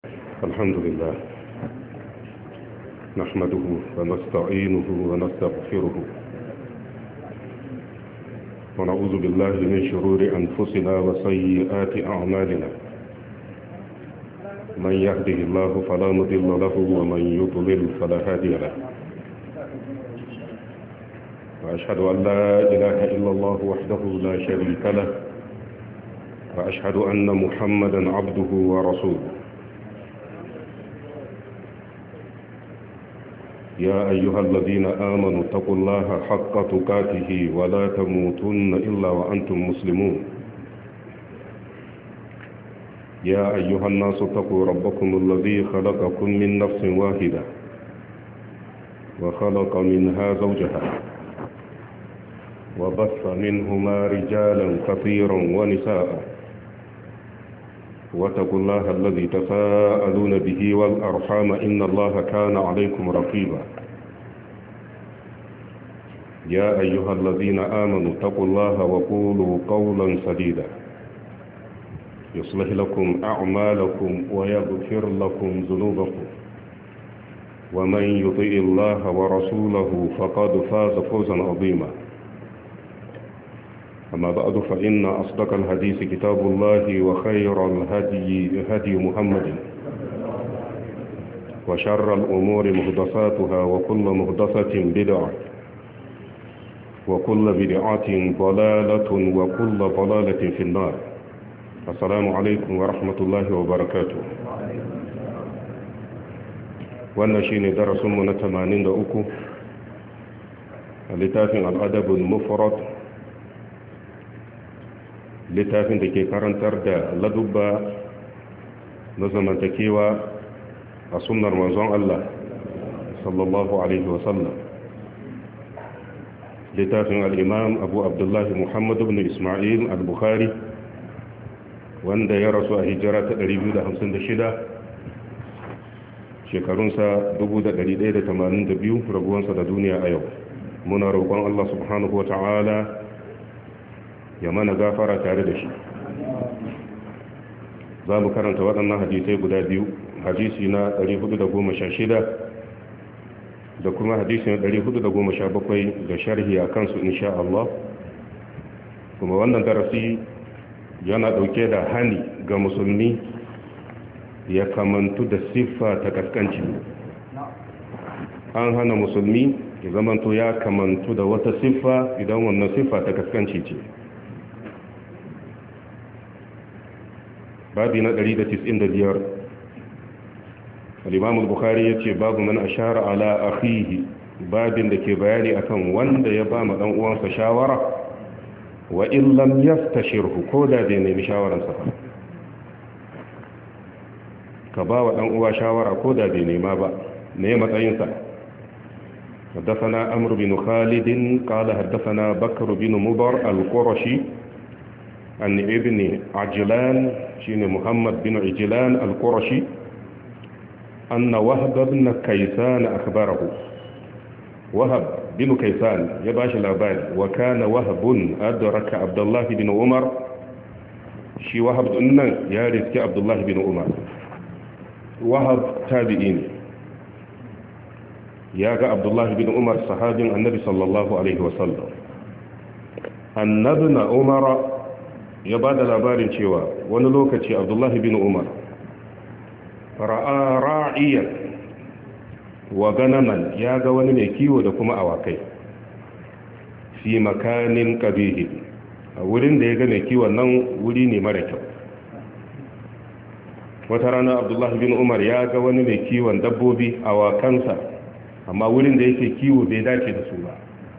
الحمد لله نحمده ونستعينه ونستغفره ونعوذ بالله من شرور أنفسنا وسيئات أعمالنا من يهده الله فلا مضل له ومن يضلل فلا هادي له وأشهد أن لا إله إلا الله وحده لا شريك له وأشهد أن محمدا عبده ورسوله يا أيها الذين آمنوا اتقوا الله حق تقاته ولا تموتن إلا وأنتم مسلمون يا أيها الناس اتقوا ربكم الذي خلقكم من نفس واحدة وخلق منها زوجها وبث منهما رجالا كثيرا ونساء واتقوا الله الذي تساءلون به والأرحام إن الله كان عليكم رقيبا يا أيها الذين آمنوا اتقوا الله وقولوا قولا سديدا يصلح لكم أعمالكم ويغفر لكم ذنوبكم ومن يطع الله ورسوله فقد فاز فوزا عظيما أما بعد فإن أصدق الحديث كتاب الله وخير الهدي هدي محمد وشر الأمور محدثاتها وكل محدثة بدعة وكل بدعة ضلالة وكل ضلالة في النار. السلام عليكم ورحمة الله وبركاته. والنشين درس من 83 لتافن الأدب المفرد littafin da ke karantar da ladubba na zamantakewa a sunnar manzon Allah sallallahu alaihi wasallam littafin al'imam abu abdullahi muhammadu bin ismail al-bukhari wanda ya rasu a hijira ta 256 shekarunsa 1182 rabuwansa da duniya a yau. Muna roƙon Allah subhanahu wa ta'ala ya mana gafara tare da shi. Za mu karanta waɗannan hadisai guda biyu, hadisi na 416 da kuma hadisi na 417 da sharhi a kansu insha Allah. Kuma wannan darasi yana ɗauke da hani ga musulmi ya kamantu da siffa ta kaskanci. An hana musulmi ya zamanto ya kamantu da wata siffa idan wannan siffa ta kaskanci ce. babi na 195 al-imam al-bukhari yace babu man ashara ala akhihi, babin da ke bayani akan wanda ya ba ma dan uwansa shawara wa in lam yastashirhu, ko da bai nemi shawararsa ba. Ka ba wa dan uwa shawara ko da bai nema ba, ne matsayinsa. حدثنا عمرو بن خالد قال حدثنا بكر بن مضر القرشي عن ابن عجلان شين محمد بن عجلان القرشي أن وهب بن كيسان أخبره. وهب بن كيسان يباش الأباد، وكان وهب أدرك عبد الله بن عمر. شي وهب أن يارث عبد الله بن عمر. وهب تابعين ياغا عبد الله بن عمر صحابي النبي صلى الله عليه وسلم أن ابن عمر ya ba da labarin cewa wani lokaci abdullahi bin umar ra'a ra'iyan wa ganaman, ya ga wani mai kiwo da kuma awakai fi makanin qabihi, a wurin da ya ga mai kiwon nan wuri ne mara kyau. Wata rana abdullahi bin umar ya ga wani mai kiwon dabbobi awakansa, amma wurin da yake kiwo bai dace da su ba.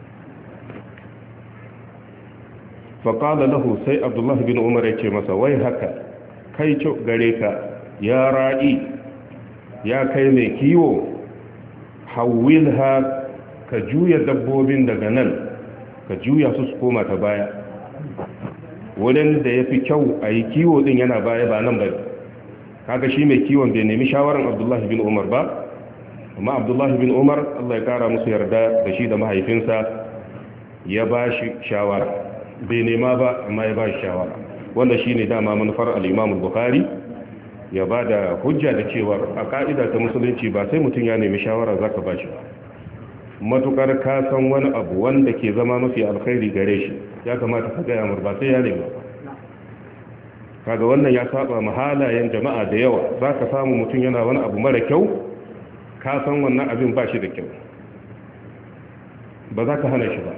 faƙala lahu, sai abdullahi bin umar ya ce masa, wai haka kai kyau gare ka ya ra'i, ya kai mai kiwo, hawilha, ka juya dabbobin daga nan, ka juya su koma ta baya. Wurin da ya fi kyau a yi kiwo din yana baya ba nan ba. Kaga shi mai kiwon bai nemi shawarar abdullahi bin umar ba, amma abdullahi bin umar Allah ya kara musu yarda da shi da mahaifinsa ya ba shi shawara. Bai nema ba amma ya ba shi shawara. Wanda shi ne dama manufar al'imamul Bukhari ya ba da hujja da cewa a ka'ida ta musulunci ba sai mutum ya nemi shawara za ka ba shi ba, matukar ka san wani abu wanda ke zama mafi alkhairi gare shi ya kamata ka gaya mar ba sai ya nema ba. Kaga wannan ya saba mahalayen jama'a da yawa, za ka samu mutum yana wani abu mara kyau ka san wannan abin ba shi da kyau, ba za ka hana shi ba.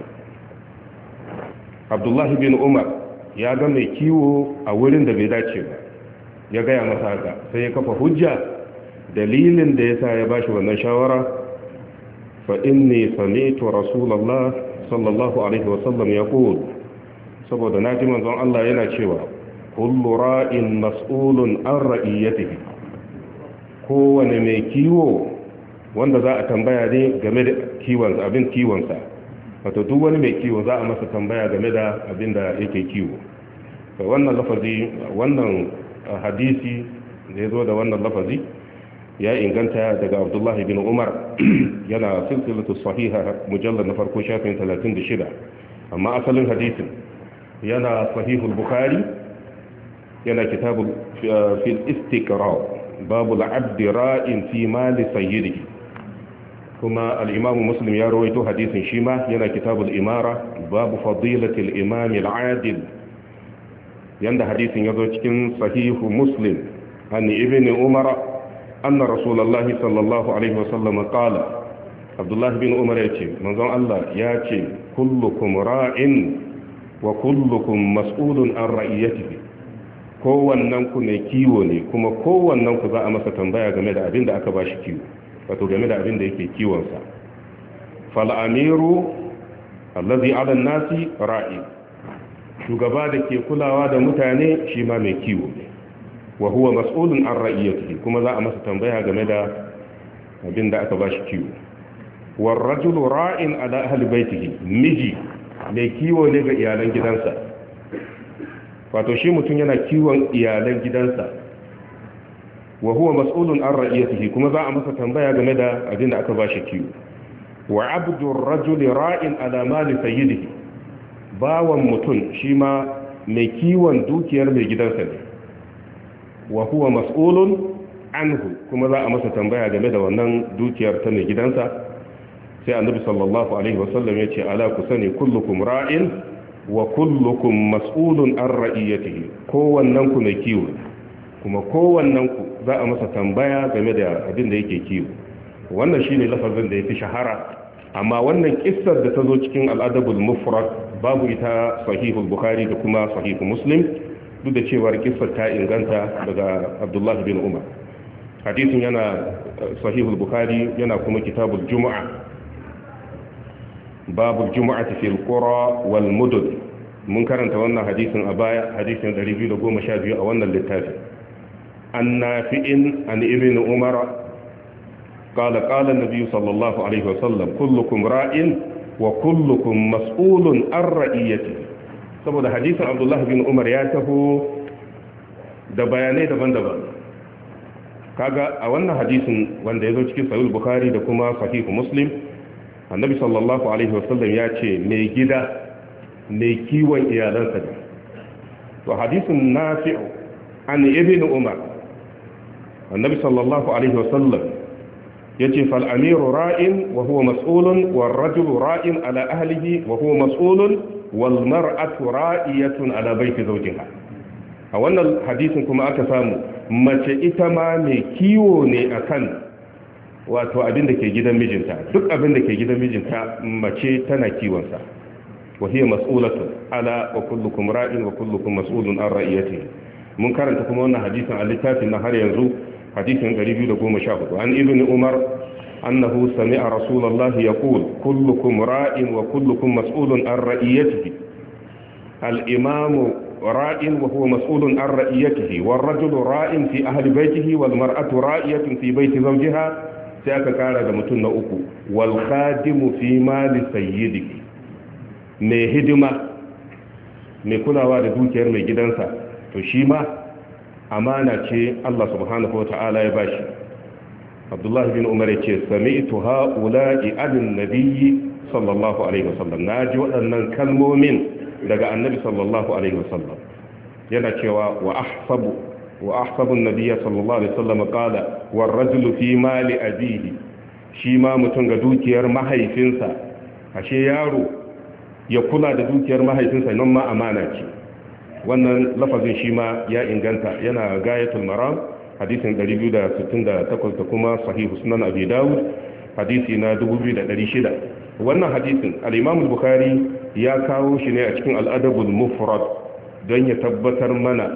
Abdullahi bin Umar ya ga mai kiwo a wurin da bai dace ba, ya gaya masa haka, sai ya kafa hujja dalilin da ya sa ya bashi wannan shawara, fa inni sami'tu rasulullah sallallahu alaihi wasallam yaqul, saboda naji manzon Allah yana cewa kullu ra'in mas'ulun an ra'iyatihi, kowane mai kiwo wanda za a tambaya ne game da kiwon abin kiwonsa, wato duk wani mai kiwo za a masa tambaya game da abin da yake kiwo. Wannan lafazi, wannan hadisi da ya zo da wannan lafazi ya inganta daga Abdullahi bin Umar, yana silsilatu sahiha mujallar na farko shafin 36, amma asalin hadisin yana sahihul Bukhari, yana kitabul fil istiqra babu al-abd ra'in fi mali sayyidihi, kuma al-imam Muslim ya rawaito hadisin shi ma yana kitabul imara babu fadilatil imam al-adil, yanda hadisin yazo cikin sahihu Muslim an ibn Umar anna rasulullahi sallallahu alaihi wasallam qala, Abdullah bin Umar yace manzon Allah yace kullukum ra'in wa kullukum mas'ulun an ra'iyatihi, kowannen ku ne kiwo ne kuma kowannen ku za a masa tambaya game da abin da aka bashi kiwo, wato game da abin da yake kiwonsa. Fal amiru allazi ala an-nasi ra'i, shugaba da ke kulawa da mutane shi ma mai kiwo ne, wa huwa mas'ulun an ra'iyatihi, kuma za a masa tambaya game da abin da aka bashi kiwo. War rajulu ra'in ala ahli baitihi, miji mai kiwo ne ga iyalan gidansa, wato shi mutum yana kiwon iyalan gidansa. Wa huwa mas'ulun an ra'iyatihi, kuma za a masa tambaya game da abin da aka bashi kiwo. Wa abdur rajuli ra'in ala mali sayyidihi, bawan mutum shi ma mai kiwon dukiyar mai gidansa ne. Wa huwa mas'ulun anhu, kuma za a masa tambaya game da wannan dukiyar ta mai gidansa. Sai annabi sallallahu alaihi wasallam ya ce ala ku sani kullukum ra'in wa kullukum mas'ulun an ra'iyatihi, kowannen ku mai kiwo kuma kowannen ku za a masa tambaya game da abin da yake kiwo. Wannan shine lafazin da yafi shahara, amma wannan kissar da ta zo cikin al-adabul mufrad babu ita sahihul bukhari da kuma sahihu muslim, duk da cewa kissar ta inganta daga Abdullah bin Umar. Hadisin yana sahihul bukhari, yana kuma kitabul jumu'a babu jumu'ati fil qura wal mudud. Mun karanta wannan hadisin a baya, hadisin 212 a wannan littafi. An nafi'in an ibn Umar qala qala an-nabi sallallahu alaihi wasallam kullukum ra'in wa kullukum mas'ulun an ra'iyatihi. Saboda hadisin Abdullah bin Umar ya taho da bayanai daban-daban. Kaga a wannan hadisin wanda yazo cikin sahih Bukhari da kuma sahih Muslim, annabi sallallahu alaihi wasallam ya ce mai gida mai kiwon iyalansa ne. To hadisin nafi'u an ibn Umar, annabi sallallahu alaihi wasallam ya ce fal amiru ra'in wa huwa mas'ulun wal rajulu ra'in ala ahlihi wa huwa mas'ulun wal mar'atu ra'iyatun ala baiti zawjiha. A wannan hadisin kuma aka samu mace ita ma mai kiwo ne akan wato abin da ke gidan mijinta, duk abin da ke gidan mijinta mace tana kiwonsa. wa hiya mas'ulatun ala wa kullukum ra'in wa kullukum mas'ulun an ra'iyatihi. Mun karanta kuma wannan hadisin a littafin na har yanzu, hadisin 214, an ibn Umar annahu sami'a rasulullahi yaqul kullukum ra'in wa kullukum mas'ulun an ra'iyatihi. Al-imamu ra'in wa huwa mas'ulun an ra'iyatihi, wal rajulu ra'in fi ahli baytihi wal mar'atu ra'iyatun fi bayti zawjiha. Sai aka kara da mutum na uku, wal khadimu fi mali sayyidihi, mai hidima mai kulawa da dukiyar mai gidansa, to shi ma amana ce Allah subhanahu wa ta'ala ya bashi. Abdullahi bin Umar ya ce sami'tu ha'ula'i adin nabiyyi sallallahu alaihi wasallam, naji waɗannan kalmomin daga annabi sallallahu alaihi wasallam yana cewa wa ahsabu wa ahsabu an-nabiy sallallahu alaihi wasallam qala war rajulu fi mali abihi shi ma mutum ga dukiyar mahaifinsa ashe yaro ya kula da dukiyar mahaifinsa nan ma amana ce wannan lafazin shi ma ya inganta yana gayatul maram hadisin 268 da kuma sahihu sunan abi dawud hadisi na 2600 wannan hadisin al-imam al-bukhari ya kawo shi ne a cikin al-adabul mufrad don ya tabbatar mana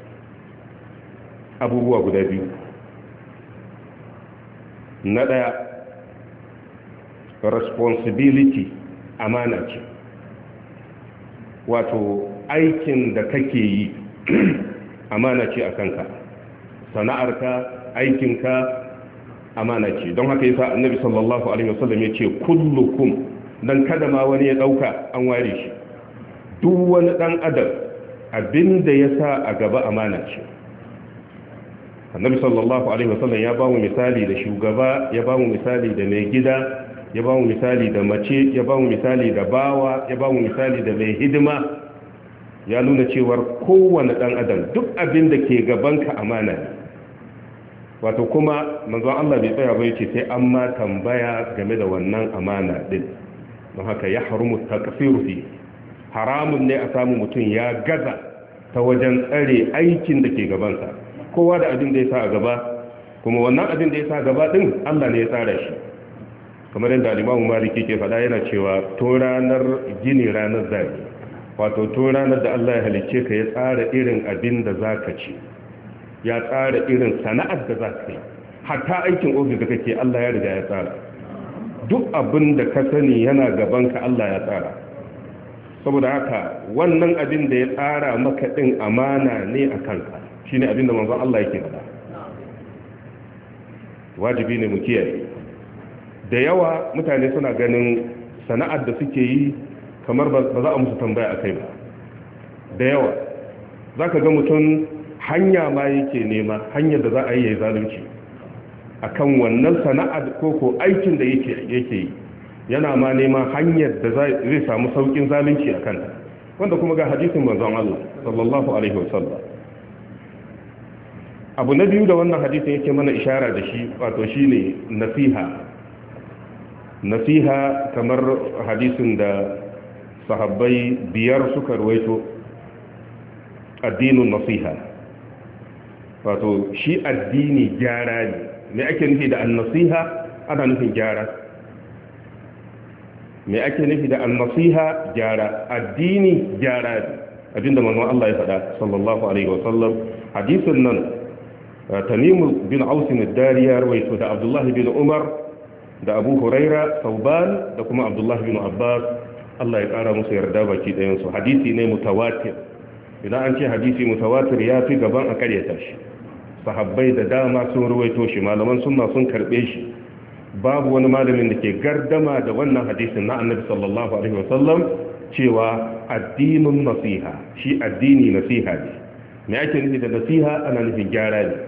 abubuwa guda biyu. Na daya responsibility amana ce, wato aikin da kake yi amana ce a kanka, sana'arka aikinka amana ce. Don haka yasa annabi sallallahu alaihi wasallam ya ce kullukum, dan kada ma wani ya dauka an ware shi, duk wani dan adam abinda ya sa a gaba amana ce. Annabi sallallahu alaihi wasallam ya ba mu misali da shugaba, ya ba mu misali da mai gida, ya ba mu misali da mace, ya ba mu misali da bawa, ya ba mu misali da mai hidima. Ya nuna cewar kowane dan adam duk abin da ke gabanka amana ne. Wato kuma manzon Allah bai tsaya ba yace sai an ma tambaya game da wannan amana din. Don haka ya harumu taqsiru fi, haramun ne a samu mutum ya gaza ta wajen tsare aikin da ke gabansa. Kowa da abin da ya sa a gaba, kuma wannan abin da ya sa a gaba din Allah ne ya tsara shi. Kamar yadda Imam Malik ke faɗa yana cewa to ranar gini ranar zabi, wato to ranar da Allah ya halicce ka ya tsara irin abin da zaka ci, ya tsara irin sana'ar da zaka yi, hatta aikin ofis da kake Allah ya riga ya tsara. Duk abin da ka sani yana gaban ka Allah ya tsara. Saboda haka wannan abin da ya tsara maka din amana ne a kanka. Shine abin da manzon Allah yake faɗa. Wajibi ne mu kiyaye. Da yawa mutane suna ganin sana'ar da suke yi kamar ba za a musu tambaya akai ba. Da yawa zaka ga mutum hanya ma yake nema, hanyar da za a yi zalunci akan wannan sana'ar ko aikin da yake yi, yana ma neman hanyar da zai samu saukin zalunci akan ta, wanda kuma ga hadisin manzon Allah sallallahu alaihi wasallam. Abu na biyu da wannan hadisin yake mana ishara da shi, wato shine nasiha kamar hadisin da sahabbai biyar suka ruwaito, addinin nasiha, wato shi addini gyara ne. Me ake nufi da an-nasiha? Ana nufin gyara. Me ake nufi da an-nasiha? Gyara. Addini gyara ne, abinda manzon Allah ya faɗa sallallahu alaihi wasallam. Hadisin nan Tamimu bin Aus ad-Dari ya rawaito da Abdullah bin Umar da Abu Huraira, Thawban da kuma Abdullah bin Abbas, Allah ya kara musu yarda baki ɗayan su. Hadisi ne mutawatir. Idan an ce hadisi mutawatir ya fi gaban a karyata shi. Sahabbai da dama sun rawaito shi, malaman sunna sun karbe shi. Babu wani malamin da ke gardama da wannan hadisin na Annabi sallallahu alaihi wasallam cewa addinun nasiha, shi addini nasiha ne. Me ake nufi da nasiha? Ana nufin gyara ne.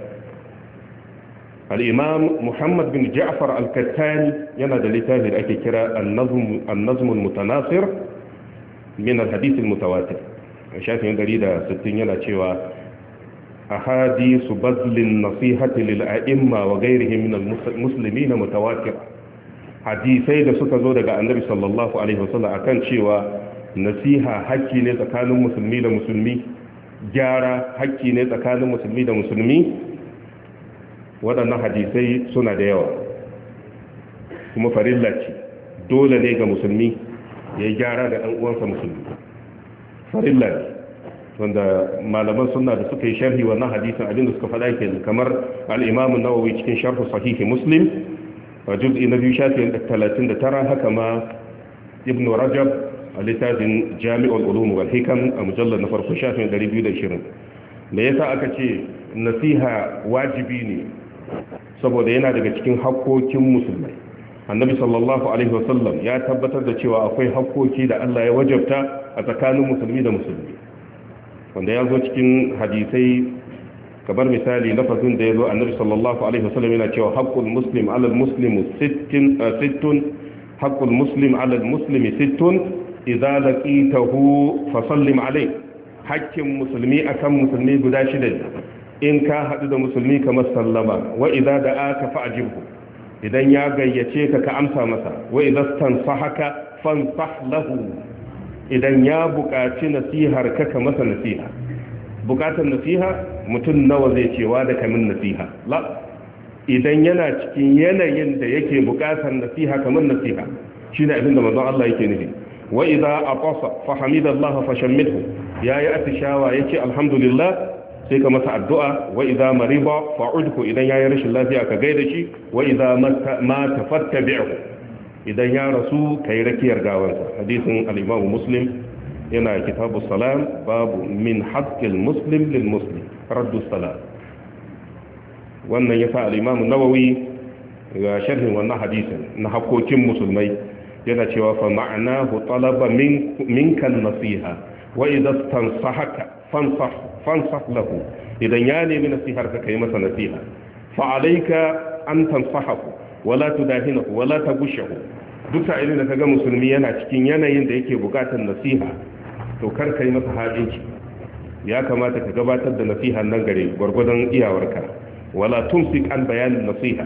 Al-Imam Muhammad bin Ja'far al-Kattani yana da littafi da ake kira An-Nazm al-Mutanasir min al-Hadith al-Mutawatir. Shafin 160 yana cewa ahadisu bazlin nasihati lil a'imma wa ghayrihim min al-muslimin mutawatir. Hadisai da suka zo daga Annabi sallallahu alaihi wasallam akan cewa nasiha hakki ne tsakanin musulmi da musulmi, gyara hakki ne tsakanin musulmi da musulmi. Waɗannan hadisai suna da yawa, kuma farilla ce, dole ne ga musulmi ya yi gyara da ɗan uwansa musulmi. Farilla ne, wanda malaman sunna da suka yi sharhi wannan hadisin abinda suka faɗa ke kamar al-Imam an-Nawawi cikin sharh sahih Muslim a juz'i na 2 shafin 39, haka ma Ibn Rajab a littafin Jami'ul Ulum wal Hikam a mujallad na farko shafin 220. Me yasa aka ce nasiha wajibi ne? Saboda yana daga cikin hakkokin musulmai. Annabi sallallahu alaihi wasallam ya tabbatar da cewa akwai hakkoki da Allah ya wajabta a tsakanin musulmi da musulmi, wanda ya zo cikin hadisai kamar misali lafazin da ya zo Annabi sallallahu alaihi wasallam yana cewa haqqul muslim ala al-muslim sittun, haqqul muslim ala al-muslimi sittun idza laqitahu fa sallim alayhi. Hakkin musulmi akan musulmi guda shida ne. in ka haɗu da musulmi kamar sallama wa idza da'aka fa'jibhu idan ya gayyace ka ka amsa masa wa idza stansahaka fansah lahu idan ya buƙaci nasihar ka masa nasiha. Buƙatar nasiha mutum nawa zai cewa da kamin nasiha la idan yana cikin yanayin da yake buƙatar nasiha kamar nasiha shine abin da manzon Allah yake nufi. wa idza aqasa fa hamidallaha fa shammidhu yayi atishawa yace alhamdulillah sai ka masa addu'a wa idza mariba fa'udhu idan yayi rashin lafiya ka gaida shi wa idza mata fattabi'hu idan ya rasu kai rakiyar gawansa. hadisin al-Imam Muslim yana kitabu salam babu min haqqil muslim lil muslim raddu salam. wannan yasa al-Imam Nawawi ga sharhin wannan hadisin na hakokin musulmai yana cewa fa ma'anahu talaba minka nasiha wa idza tansahaka fansah lahu idan ya nemi nasihar ka kai masa nasiha fa alayka an tansahahu wala tudahinahu wala tagushahu. duk sa'ilin da kaga musulmi yana cikin yanayin da yake bukatar nasiha to kar kai masa hadinci, ya kamata ka gabatar da nasiha nan gare gurgurdan iyawarka. wala tumsik an bayanin nasiha.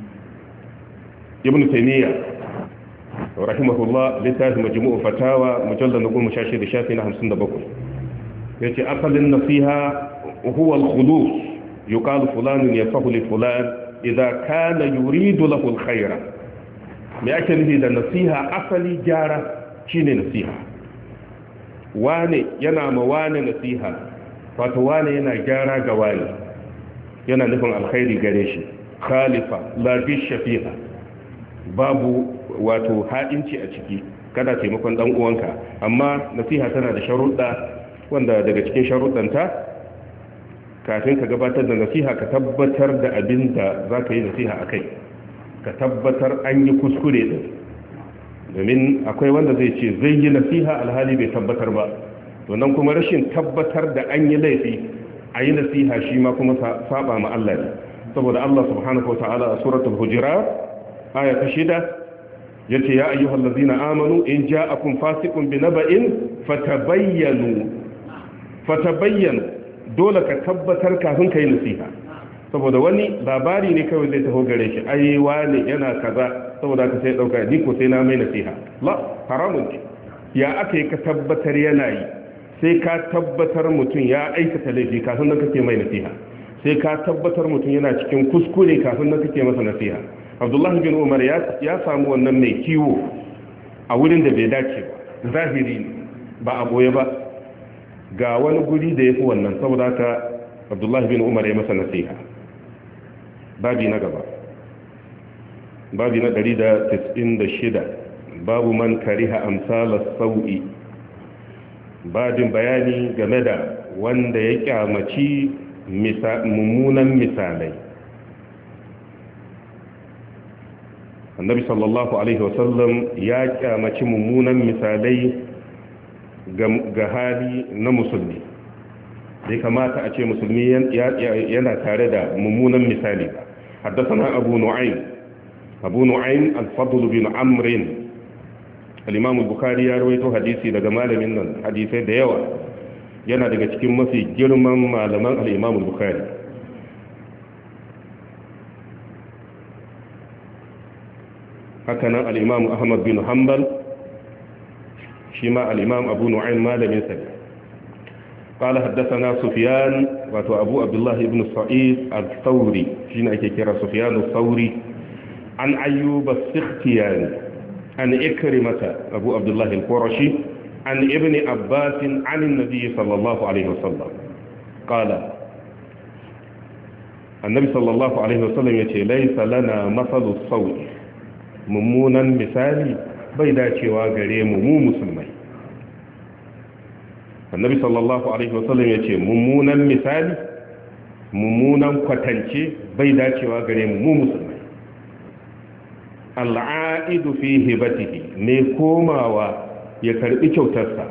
ibn taymiyyah rahimahullah littafin majmu'u fatawa mujallal 16 shafi na 57 yace asalin nasiha huwa al-khulus yuqalu fulanun yasahu li fulan idza kana yuridu lahu al-khayra. me ake nufi da nasiha? asali gyara shine nasiha. wane yana ma wane nasiha, wato wane yana gyara ga wane, yana nufin alkhairi gare shi. khalifa la bishafiha, babu wato haɗinci a ciki, kada taimakon dan uwanka. amma nasiha tana da sharuɗa wanda daga cikin sharuɗanta kafin ka gabatar da nasiha ka tabbatar da abin da za ka yi nasiha a kai, ka tabbatar an yi kuskure din. domin akwai wanda zai ce zai yi nasiha alhali bai tabbatar ba, nan kuma rashin tabbatar da an yi laifi a yi nasiha shi ma kuma saba ma Allah ne. saboda Allah subhanahu wa ta'ala a suratul hujurat aya ta 6 yace ya ayyuhal ladzina amanu in ja'akum fasiqun binaba'in fatabayyanu dole ka tabbatar kafin kai nasiha. saboda wani labari ne kawai zai taho gare shi ai wani yana kaza, saboda ka sai dauka ni ko sai na mai nasiha. la haramun ne. ya aka yi ka tabbatar yana yi? sai ka tabbatar mutum ya aikata laifi kafin nan kake mai nasiha. sai ka tabbatar mutum yana cikin kuskure kafin nan kake masa nasiha. Abdullah bin Umar ya samu wannan mai kiwo a wurin da bai dace ba, zahiri ne ba a boye ba, ga wani guri da yafi wannan. saboda haka Abdullah bin Umar ya masa nasiha. babi na gaba, babi na 196, babu man kariha amsalas sau'i, babin bayani game da wanda ya kyamaci mummunan misalai. annabi sallallahu alaihi wasallam ya kyamaci mummunan misalai ga hali na musulmi. bai kamata a ce musulmi yana tare da mummunan misali ba. حدثنا أبو نعيم الفضل بن عمرو الإمام البخاري يروي حديثي daga malamin nan hadisai da yawa, yana daga cikin mafi girman malaman al-Imam al-Bukhari. haka nan al-Imam Ahmad bin Hanbal shi ma al-Imam Abu Nu'aym malamin sa. قال حدثنا سفيان وأبو عبد الله بن سعيد الثوري شين أكي كرا سفيان الثوري عن أيوب السختياني عن إكرمة أبو عبد الله القرشي عن ابن عباس عن النبي صلى الله عليه وسلم قال النبي صلى الله عليه وسلم يقول ليس لنا مثل الصوت ممونا مثالي بيداتي وغريم مو مسلمين. annabi sallallahu alaihi wasallam ya ce mummunan misali, mummunan kwatance bai dacewa gare mu musulmai. al'aidu fi hibatihi, ne komawa ya karbi kyautarsa,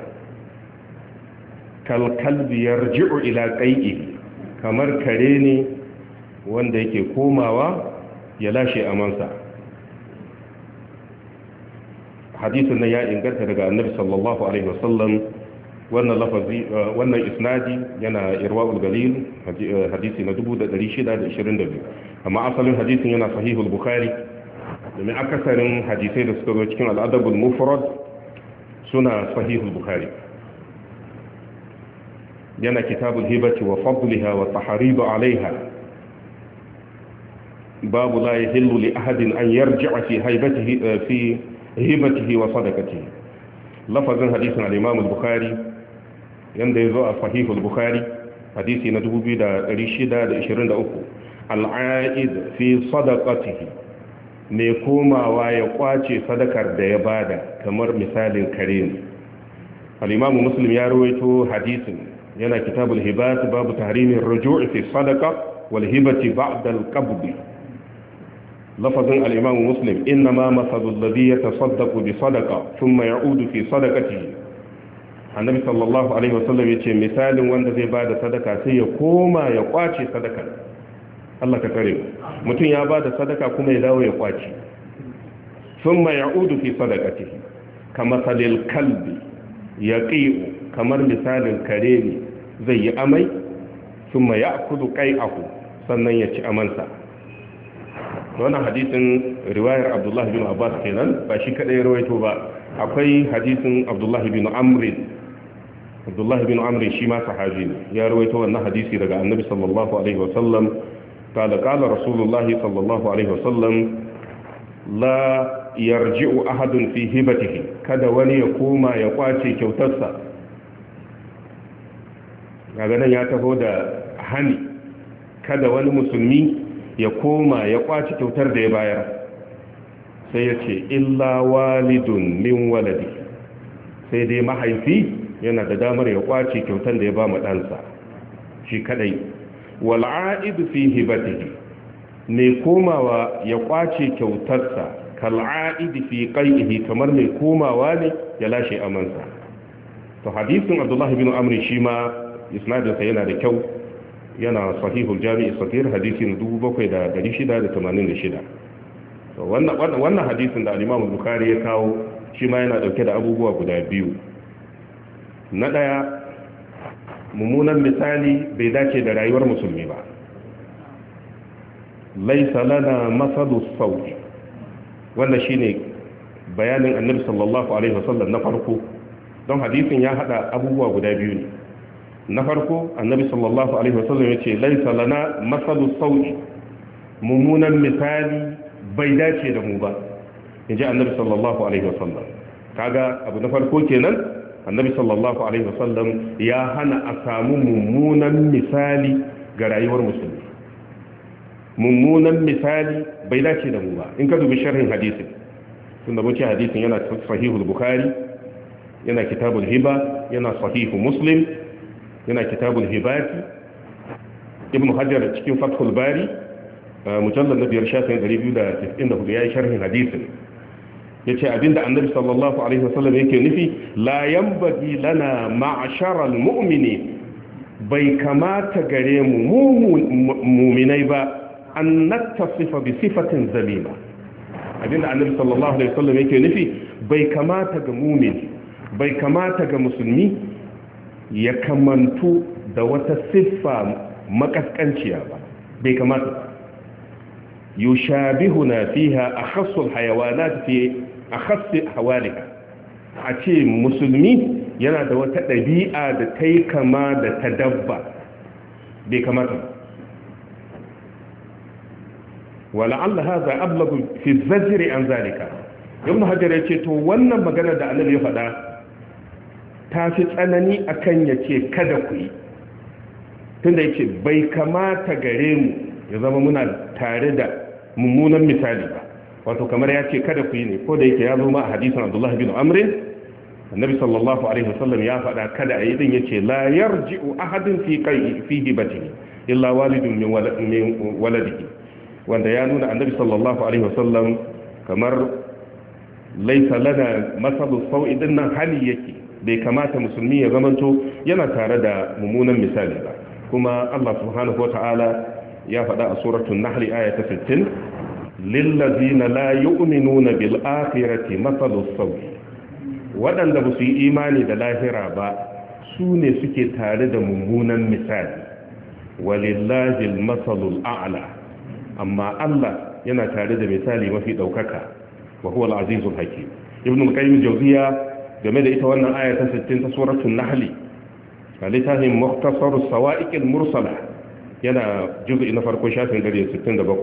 kalkalbi yarji'u ila qai'ihi, kamar kare ne wanda yake komawa ya lashe amansa. hadisin nan ya inganta daga annabi sallallahu alaihi wasallam wannan lafazi wannan isnadi yana irwaul galil hadisi na 1622 amma asalin hadisin yana sahihul bukhari domin akasarin hadisai da suka zo cikin al'adabul mufrad suna sahihul bukhari yana kitabul hibati wa fadliha wa tahribu alaiha babu la yahillu li ahadin an yarji'a fi haibatihi fi hibatihi wa sadaqatihi lafazin hadisin al-imam al-bukhari yanda yazo a sahihul bukhari hadisi na 2623 al-aid fi sadaqatihi ne komawa ya kwace sadakar da ya bada kamar misalin kare ne al-imam muslim ya rawaito hadisin yana kitabul hibat babu tahrimin ruju' fi sadaqa wal hibati ba'da al-qabd lafazin al-imam muslim inma masalul ladhi yatasaddaqu bi sadaqa thumma ya'udu fi sadaqatihi annabi sallallahu alaihi wasallam yace misalin wanda zai bada sadaka sai ya koma ya kwace sadakar Allah ka kare mutum ya bada sadaka kuma ya dawo ya kwace thumma ya'udu fi sadaqatihi kama salil kalbi yaqi'u kamar misalin kare ne zai yi amai thumma ya'khudhu qai'ahu sannan ya ci amansa wannan hadisin riwayar Abdullah bin Abbas kenan ba shi kadai rawaito ba akwai hadisin Abdullah bin Amr shi ma sahabi ne ya rawaito wannan hadisi daga Annabi sallallahu alaihi wasallam قال رسول الله صلى الله عليه وسلم لا يرجع أحد في هبته kada wani ya koma ya kwace kyautarsa kaga nan ya taho da hani kada wani musulmi ya koma ya kwace kyautar da ya bayar sai ya ce illa walidun min waladi sai dai mahaifi yana da damar ya kwace kyautar da ya ba mu ɗansa shi kadai wal'a'idu fi hibatihi ne komawa ya kwace kyautarsa kal'a'idi fi qai'ihi kamar mai komawa ne ya lashe amansa to hadisin Abdullah ibn Amr shi ma isnadinsa yana da kyau yana sahihul jami'i sahih hadisin 7686 to wannan hadisin da al-Imam Bukhari ya kawo shi ma yana dauke da abubuwa guda biyu na daya mummunan misali bai dace da rayuwar musulmi ba laisa lana masalu sauti wanda shine bayanin annabi sallallahu alaihi wasallam na farko don hadisin ya hada abubuwa guda biyu ne na farko annabi sallallahu alaihi wasallam yace laisa lana masalu sauti mummunan misali bai dace da mu ba inji annabi sallallahu alaihi wasallam kaga abu na farko kenan annabi sallallahu alaihi wasallam ya hana a samu mummunan misali ga rayuwar musulmi mummunan misali bai dace da mu ba in ka dubi sharhin hadisin tunda muke hadisin yana sahihul bukhari yana kitabul hiba yana sahihu muslim yana kitabul hibati ibn hajar cikin fathul bari mujallad na 5/294 yayi sharhin hadisin yace abinda annabi sallallahu alaihi wasallam yake nufi la yanbaghi lana ma'sharal mu'mini bai kamata gare mu mu'minai ba an nattasifa bi sifatin zalima abinda annabi sallallahu alaihi wasallam yake nufi bai kamata ga mu'min bai kamata ga musulmi ya kamantu da wata siffa makaskanciya ba bai kamata yushabihuna fiha akhassul hayawanat fi akhassi hawalika a ce musulmi yana da wata ɗabi'a da ta yi kama da ta dabba bai kamata wala Allah haza ablagu fi zajri an zalika ibn hajar ya ce to wannan magana da annabi ya faɗa ta fi tsanani akan ya ce kada ku yi tunda ya ce bai kamata gare mu ya zama muna tare da mummunan misali ba wato kamar ya ce kada ku yi ne ko da yake ya zo ma a hadisin Abdullah bin Amr annabi sallallahu alaihi wasallam ya faɗa kada a yi din yace la yarji'u ahadun fi hibatihi illa walidun min waladihi wanda ya nuna annabi sallallahu alaihi wasallam kamar laysa lana masalu sau'i dinnan hali yake bai kamata musulmi ya zamanto yana tare da mummunan misali ba kuma Allah subhanahu wata'ala ya faɗa a suratul nahl aya ta 60 lillazina la yu'minuna bil akhirati masalu sau'i waɗanda ba su yi imani da lahira ba su ne suke tare da mummunan misali walillahi al-masalul a'la amma Allah yana tare da misali mafi daukaka wa huwa al-azizul hakim ibn al-qayyim jawziya game da ita wannan aya ta 60 ta suratul nahl littafin mukhtasar as-sawa'iq al-mursala yana juz'i na farko shafin 67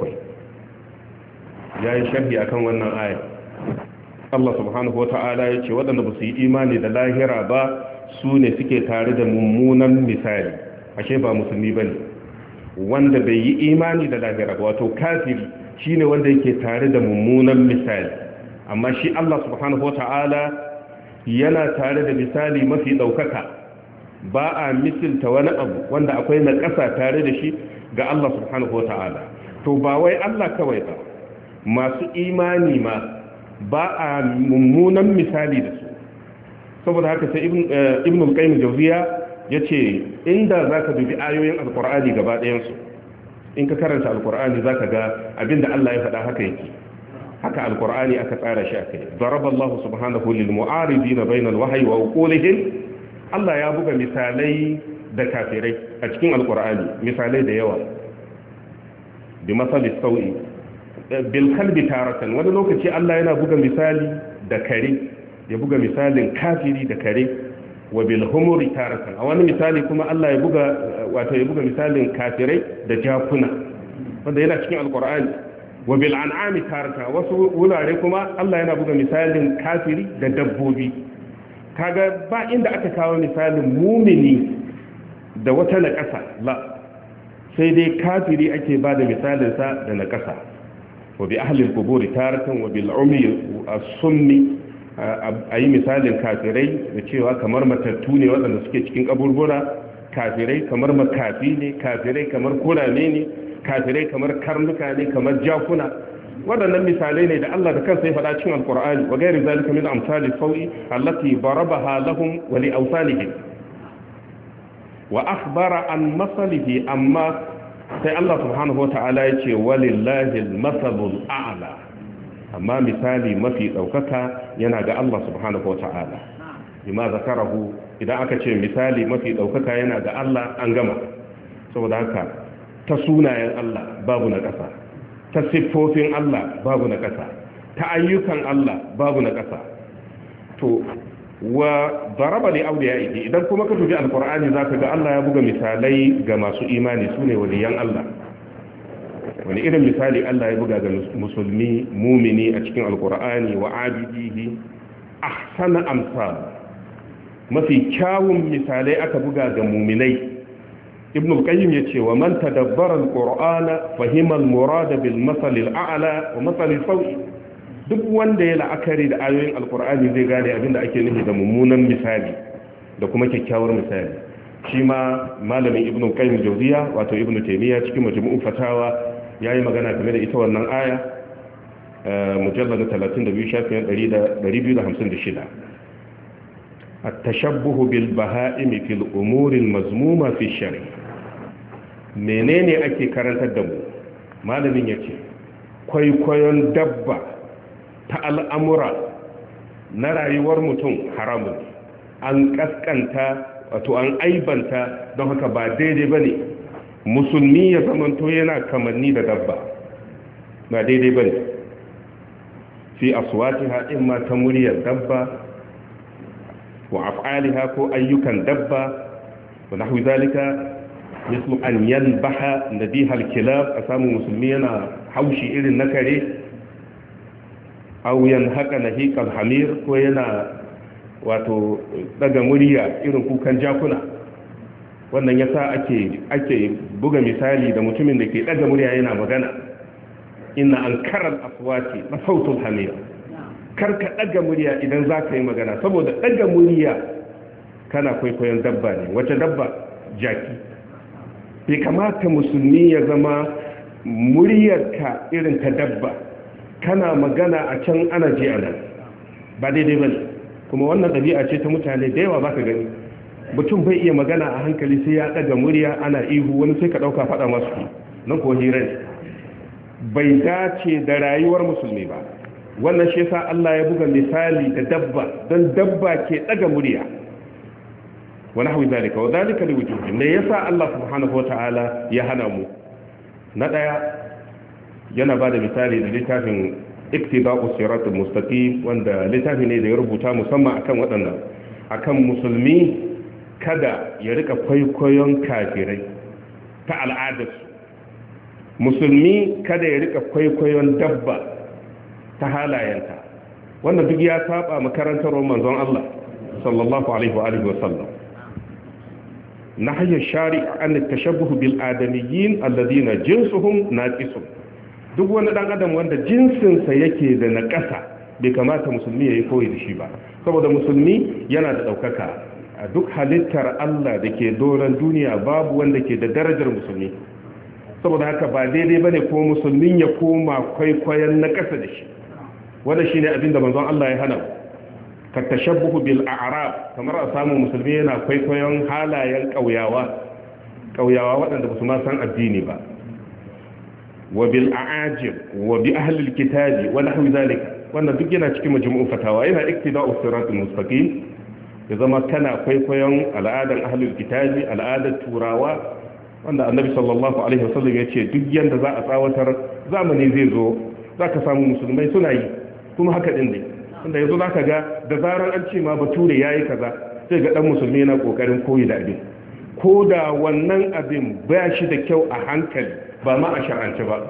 yayin sharhi akan wannan aya Allah subhanahu wata'ala ya ce waɗanda ba su yi imani da lahira ba su ne suke tare da mummunan misali ashe ba musulmi ba ne wanda bai yi imani da lahira ba wato kafiri shi ne wanda yake tare da mummunan misali amma shi Allah subhanahu wata'ala yana tare da misali mafi ɗaukaka ba a misilta wani abu wanda akwai na ƙasa tare da shi ga Allah subhanahu wata'ala to ba wai Allah kawai ba masu imani ma ba a mummunan misali da su saboda haka sai ibn al-qayyim jawziya yace inda zaka dubi ayoyin alqur'ani gaba ɗayan su in ka karanta alqur'ani zaka ga abinda Allah ya faɗa haka yake haka alqur'ani aka tsara shi akai daraballahu subhanahu lil mu'aridin bayna al-wahyi wa uqulihim Allah ya buga misalai da kafirai a cikin alqur'ani misalai da yawa bi masali sawi bil kalbi taratan wani lokaci Allah yana buga misali da kare ya buga misalin kafiri da kare wa bil humuri taratan a wani misali kuma Allah ya buga misalin kafirai da jakuna wanda yana cikin alqur'ani wa bil an'ami taratan wasu wurare kuma Allah yana buga misalin kafiri da dabbobi kaga ba inda aka kawo misalin mumini da wata naƙasa la sai dai kafiri ake ba da misalin sa da naƙasa wa bi ahli al-qubur taratan wa bil umi as-sunni ayi misalin kafirai da cewa kamar matattu ne waɗanda suke cikin kaburbura kafirai kamar makafi ne kafirai kamar kurame ne kafirai kamar karnuka ne kamar jakuna waɗannan misalai ne da Allah da kansa ya faɗa cikin alqur'ani wa ghayri zalika min amsali sawi allati darabaha lahum wa li awsalihim wa akhbara an masalihi amma sai Allah subhanahu wata'ala ya ce walillahi al-masalul a'la amma misali mafi daukaka yana ga Allah subhanahu wata'ala bima zakarahu idan aka ce misali mafi daukaka yana ga Allah an gama saboda haka ta sunayen Allah babu na ƙasa ta siffofin Allah babu na ƙasa ta ayyukan Allah babu na ƙasa to wa daraba li awliyaihi idan kuma ka dubi alqur'ani zaka ga Allah ya buga misalai ga masu imani sune waliyan Allah wani irin misali Allah ya buga ga musulmi mumini a cikin alqur'ani wa abidihi ahsana amsal mafi kyawun misalai aka buga ga muminai ibn al-qayyim yace wa man tadabbara al-qur'ana fahima al-murad bil masal al-a'la wa masal al-sawi duk wanda ya la'akari da ayoyin alkur'ani zai gane abinda ake nufi da mummunan misali da kuma kyakkyawar misali shi ma malamin ibnu qayyim jawziya wato ibnu taymiya cikin majmu'u fatawa yayi magana game da ita wannan aya mujallad 32 shafin 256 at-tashabbuh bil baha'im fil umur al-mazmuma fi ash-shari' menene ake karantar da mu malamin yace kwaikwayon dabba ta al'amura na rayuwar mutum haramun an kaskanta wato an aibanta don haka ba daidai ba ne musulmi ya zamanto yana kamanni da dabba ba daidai ba ne fi aswati haɗin ma ta muryar dabba wa af'aliha ko ayyukan dabba wa nahwi zalika mislu an yanbaha nabihal kilab a samu musulmi yana haushi irin na kare auyan haka na hikal hamir ko yana wato daga murya irin kukan jakuna wannan yasa ake buga misali da mutumin da ke daga murya yana magana inna ankaral aswati la sautul hamir karka daga murya idan zaka yi magana saboda daga murya kana kwaikwayon dabba ne wace dabba jaki bai kamata musulmi ya zama muryarka irin ta dabba kana magana a can ana je a nan ba daidai ba ne kuma wannan ɗabi'a ce ta mutane da yawa baka gani mutum bai iya magana a hankali sai ya ɗaga murya ana ihu wani sai ka ɗauka faɗa masu nan ko hira ne bai dace da rayuwar musulmi ba wannan shi yasa Allah ya buga misali da dabba don dabba ke ɗaga murya wa nahwi zalika wa zalika li wujuhi me yasa Allah subhanahu wata'ala ya hana mu na daya yana bada misali da littafin iktida'us siratal mustaqim wanda littafi ne da ya rubuta musamman akan waɗannan akan musulmi kada ya rika kwaikwayon kafirai ta al'adarsu musulmi kada ya rika kwaikwayon dabba ta halayenta wannan duk ya saba makarantar manzon Allah sallallahu alaihi wa alihi wa sallam nahya shari'a an tashabbuh bil adamiyyin alladhina jinsuhum naqisun duk wani dan adam wanda jinsinsa yake da naƙasa bai kamata musulmi yayi koyi da shi ba saboda musulmi yana da daukaka a duk halittar Allah da ke doron duniya babu wanda ke da darajar musulmi saboda haka ba daidai bane ko musulmin ya koma kwaikwayon na ƙasa da shi wanda shine abinda manzon Allah ya hana ka tashabbuhu bil a'rab kamar a samu musulmi yana kwaikwayon halayen ƙauyawa waɗanda ba su ma san addini ba wa bil a'ajib wa bi ahli al kitabi wa nahwi zalika wannan duk yana cikin majmu'u fatawa yana iktida'us siratal mustaqim ya zama kana kwaikwayon al'adar ahli al kitabi al'adar turawa wanda annabi sallallahu alaihi wasallam ya ce duk yanda za a tsawatar zamani zai zo za ka samu musulmai suna yi kuma haka din ne wanda yanzu za ka ga da zarar an ce ma bature ya yi kaza sai ga dan musulmi yana kokarin koyi da abin ko da wannan abin ba shi da kyau a hankali ba ma a shar'ance ba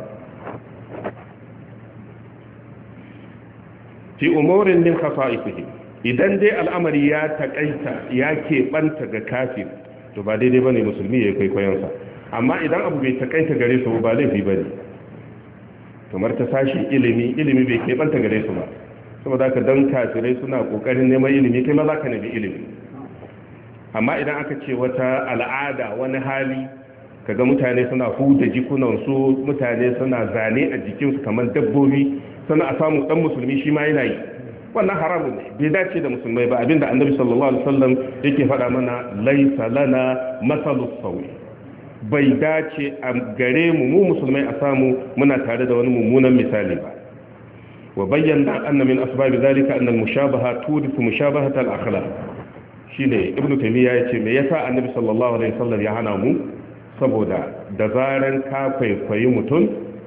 fi umurin min khasa'isihi idan dai al'amari ya takaita ya keɓanta ga kafir to ba daidai bane musulmi ya yi kwaikwayonsa amma idan abu bai takaita gare su ba laifi bane kamar ta sashi ilimi bai keɓanta gare su ba saboda ka dan kafirai suna kokarin neman ilimi kai ma za ka nemi ilimi amma idan aka ce wata al'ada wani hali kaga mutane suna huda jikunansu mutane suna zane a jikinsu kamar dabbobi sannan a samu dan musulmi shi ma yana yi wannan haramun ne bai dace da musulmai ba abinda annabi sallallahu alaihi wasallam yake faɗa mana laisa lana masalus sawi bai dace a gare mu musulmai a samu muna tare da wani mummunan misali ba wa bayyana anna min asbab zalika anna al-mushabaha turithu mushabahata al-akhlaq shine ibnu taymiya yace me yasa annabi sallallahu alaihi wasallam ya hana mu saboda da zaran ka kwaikwayi mutum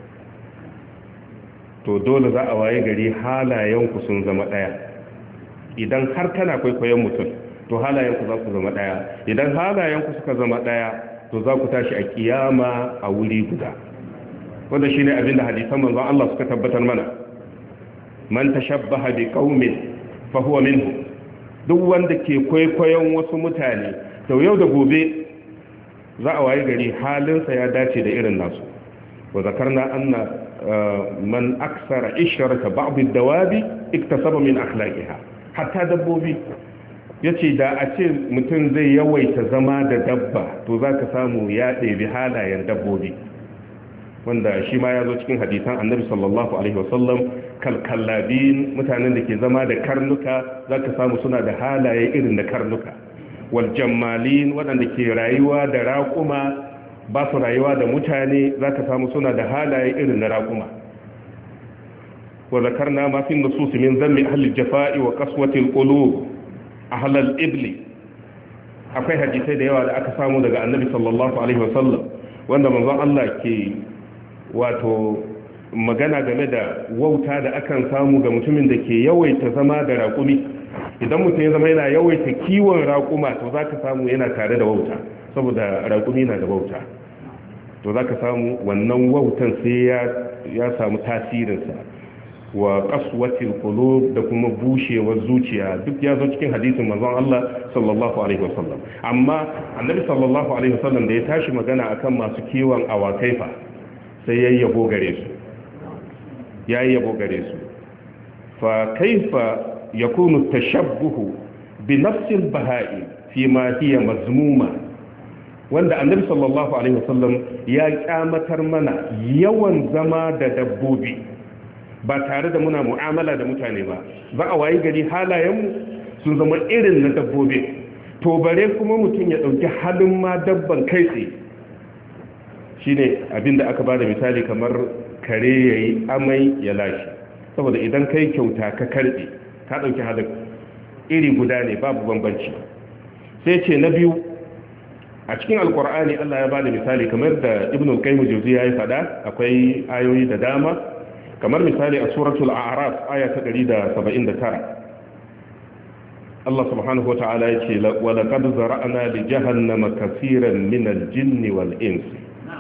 to dole za a waye gari halayenku sun zama daya idan har kana kwaikwayon mutum to halayenku za ku zama daya idan halayenku suka zama daya to za ku tashi a kiyama a wuri guda wanda shine abinda hadisan manzon Allah suka tabbatar mana man tashabbaha bi qaumin fa huwa minhu duk wanda ke kwaikwayon wasu mutane to yau da gobe za a waye gari halinsa ya dace da irin nasu wa zakarna anna man aksara ishraka ba'd ad-dawabi iktasaba min akhlaqiha hatta dabbobi yace da a ce mutum zai yawaita zama da dabba to zaka samu ya ɗebi halayen dabbobi wanda shi ma ya zo cikin hadisan annabi sallallahu alaihi wasallam kalkallabin mutanen da ke zama da karnuka zaka samu suna da halaye irin da karnuka wal jammalin waɗanda ke rayuwa da raƙuma ba su rayuwa da mutane zaka samu suna da halaye irin na raƙuma wa zakarna ma fi nusus min dhammi ahli al-jafa'i wa qaswati al-qulub ahli al-ibli akwai hadisai da yawa da aka samu daga annabi sallallahu alaihi wasallam wanda manzon Allah ke wato magana game da wauta da akan samu ga mutumin da ke yawaita zama da raƙumi idan mutum ya zama yana yawaita kiwon raƙuma to za ka samu yana tare da wauta saboda raƙumi na da wauta to za ka samu wannan wautan sai ya samu tasirinsa wa qaswatil qulub da kuma bushewar zuciya duk ya zo cikin hadisin manzon Allah sallallahu alaihi wasallam amma annabi sallallahu alaihi wasallam da ya tashi magana akan masu kiwon awakai fa sai yayi yabo gare su fa kaifa yakunu tashabbuhu bi nafsil baha'i fi ma hiya mazmuma wanda annabi sallallahu alaihi wasallam ya kyamatar mana yawan zama da dabbobi ba tare da muna mu'amala da mutane ba za a wayi gari halayenmu sun zama irin na dabbobi to bare kuma mutum ya dauki halin ma dabban kai tsaye shine abinda aka bada misali kamar kare yayi amai ya lashe saboda idan kai kyauta ka karbe ka dauki halin iri guda ne babu bambanci sai ce na biyu a cikin alkur'ani Allah ya bada misali kamar da ibn al-qayyim jawziya ya faɗa akwai ayoyi da dama kamar misali a suratul a'raf aya ta 179 Allah subhanahu wata'ala ya ce wa laqad zara'na li jahannama kaseeran min al-jinni wal insi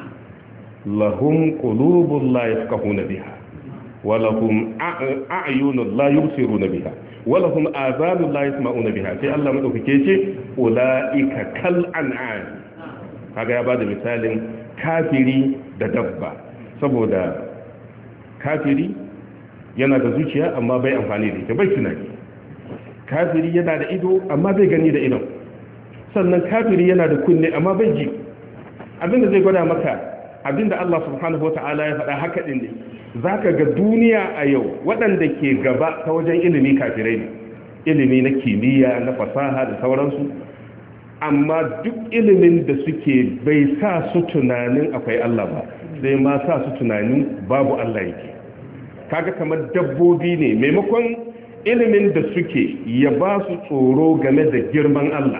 lahum qulubun la yafqahuna biha wa lahum a'yunun la yubsiruna biha wa lahum adhanun la yasma'una biha sai Allah madaukake ce ulaika kal an'am kaga ya bada misalin kafiri da dabba saboda kafiri yana da zuciya amma bai amfani da ita bai tunani kafiri yana da ido amma bai gani da idon sannan kafiri yana da kunne amma bai ji abinda zai gwada maka abinda Allah subhanahu wata'ala ya faɗa haka din ne zaka ga duniya a yau waɗanda ke gaba ta wajen ilimi kafirai ne ilimi na kimiyya na fasaha da sauransu amma duk ilimin da suke bai sa su tunanin akwai Allah ba sai ma sa su tunanin babu Allah yake kaga kamar dabbobi ne maimakon ilimin da suke ya ba su tsoro game da girman Allah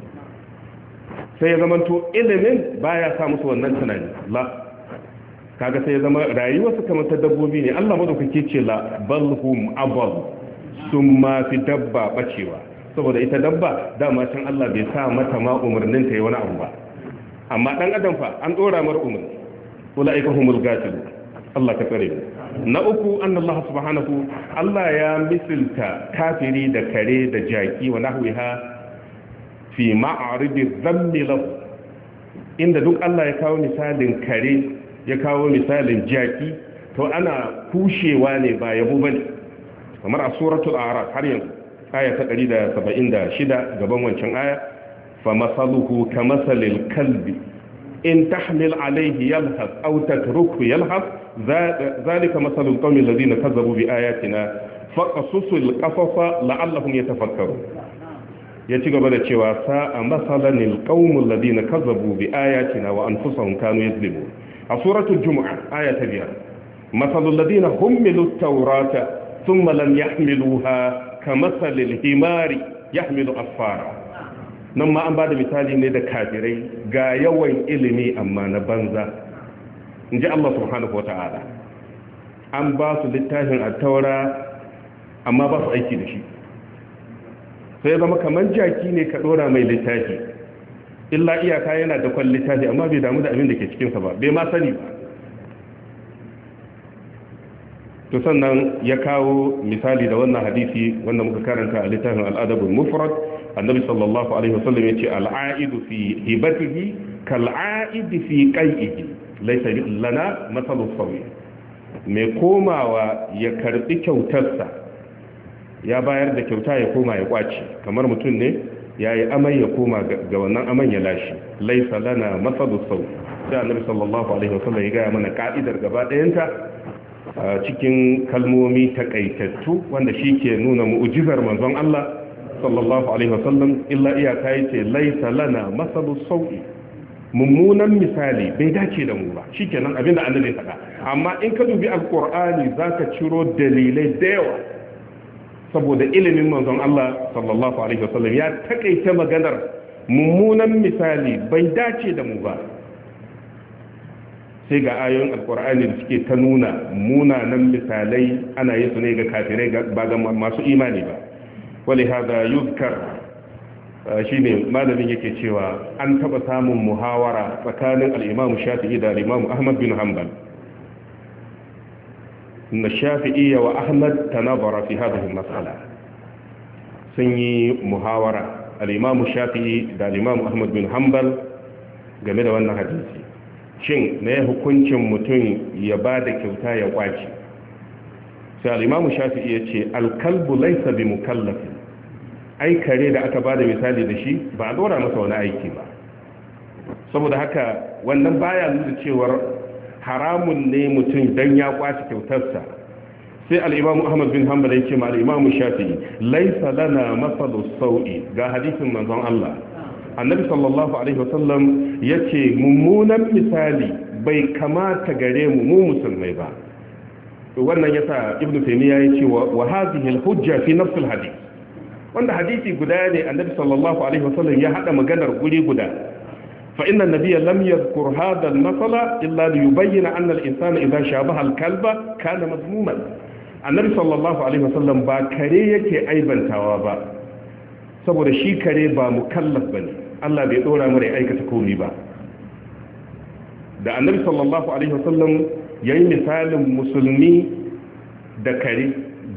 sai ya zamanto ilimin baya sa musu wannan tunani la kaga sai ya zama rayuwarsu kamar ta dabbobi ne Allah madaukake ce la balhum abal sun ma fi dabba bacewa saboda ita dabba dama can Allah bai sa mata ma umarnin ta yi wani abu ba amma dan adam fa an dora mar umarni ulaika humul ghafilun Allah ka tsare mu na uku annallaha subhanahu Allah ya misilta kafiri da kare da jaki wa nahwiha fi ma'aridi dhammi lahu inda duk Allah ya kawo misalin kare ya kawo misalin jaki to ana kushewa ne ba yabo bane kamar a suratul a'raf har yanzu aya ta 176 gaban wancan aya fa masaluhu kamasalil kalbi in tahmil alayhi yalhas aw tatruku yalhas zalika masalul qaumil ladina kazzabu bi ayatina faqasusul qasasa la'allahum yatafakkarun ya ci gaba da cewa sa'a masalanil qaumul ladina kazzabu bi ayatina wa anfusahum kanu yazlimun a suratul jumu'ah aya ta 5 masalul ladina humilut tawrata thumma lam yahmiluha kamasalil himari yahmilu asfara nan ma an bada misali ne da kafirai ga yawan ilimi amma na banza inji Allah subhanahu wata'ala an ba su littafin at-taura amma ba su aiki da shi sai zama kaman jaki ne ka dora mai littafi illa iyaka yana da kwan littafi amma bai damu da abin da ke cikin sa ba bai ma sani ba to sannan ya kawo misali da wannan hadisi wanda muka karanta a littafin al-adabul mufrad annabi sallallahu alaihi wasallam yace al-a'idu fi hibatihi kal-a'idi fi qai'ihi laysa lana mathalu sawi mai komawa ya karbi kyautarsa ya bayar da kyauta ya koma ya kwaci kamar mutum ne yayi amai ya koma ga wannan aman ya lashi laysa lana mathalu sawi da annabi sallallahu alaihi wasallam ya ga mana ka'idar gaba dayanta cikin kalmomi takaitattu wanda shi ke nuna mu'ujizar manzon Allah sallallahu alaihi wasallam illa iyaka yace laisa lana masalu sau'i mummunan misali bai dace da mu ba shikenan abinda annabi faɗa amma in ka dubi alqur'ani zaka ciro dalilai da yawa saboda ilimin manzon Allah sallallahu alaihi wasallam ya takaita maganar mummunan misali bai dace da mu ba sai ga ayoyin alkur'ani da suke ta nuna munanan misalai ana yin su ne ga kafirai ba ga masu imani ba wali hada yuzkar shine malamin yake cewa an taba samun muhawara tsakanin al-Imam Shafi'i da al-Imam Ahmad bin Hanbal inna Shafi'i wa Ahmad tanabara fi hadhihi al-mas'ala sun yi muhawara al-Imam Shafi'i da al-Imam Ahmad bin Hanbal game da wannan hadisi shin ne hukuncin mutum ya ba da kyauta ya kwaci sai al-Imam Shafi'i ya ce al-kalbu laysa bi mukallafin ai kare da aka bada misali da shi ba a dora masa wani aiki ba saboda haka wannan baya nuna cewar haramun ne mutum dan ya kwaci kyautarsa sai al-Imam Ahmad bin Hanbal ya ce ma al-Imam Shafi'i laysa lana masalu sau'i ga hadisin manzon Allah annabi sallallahu alaihi wasallam yace mummunan misali bai kamata gare mu musulmai ba wannan yasa ibnu taymiya yace wa hadhihi al-hujja fi nafs al-hadith wanda hadisi guda ne annabi sallallahu alaihi wasallam ya hada maganar guri guda fa inna an-nabiyya lam yadhkur hadha al-masala illa li yubayyana anna al-insana idha shabaha al-kalba kana mazmuman. Annabi sallallahu alaihi wasallam ba kare yake aibantawa ba, saboda shi kare ba mukallaf bane, Allah bai dora mu da aikata komai ba. Da annabi sallallahu alaihi wasallam yayi misalin musulmi da kare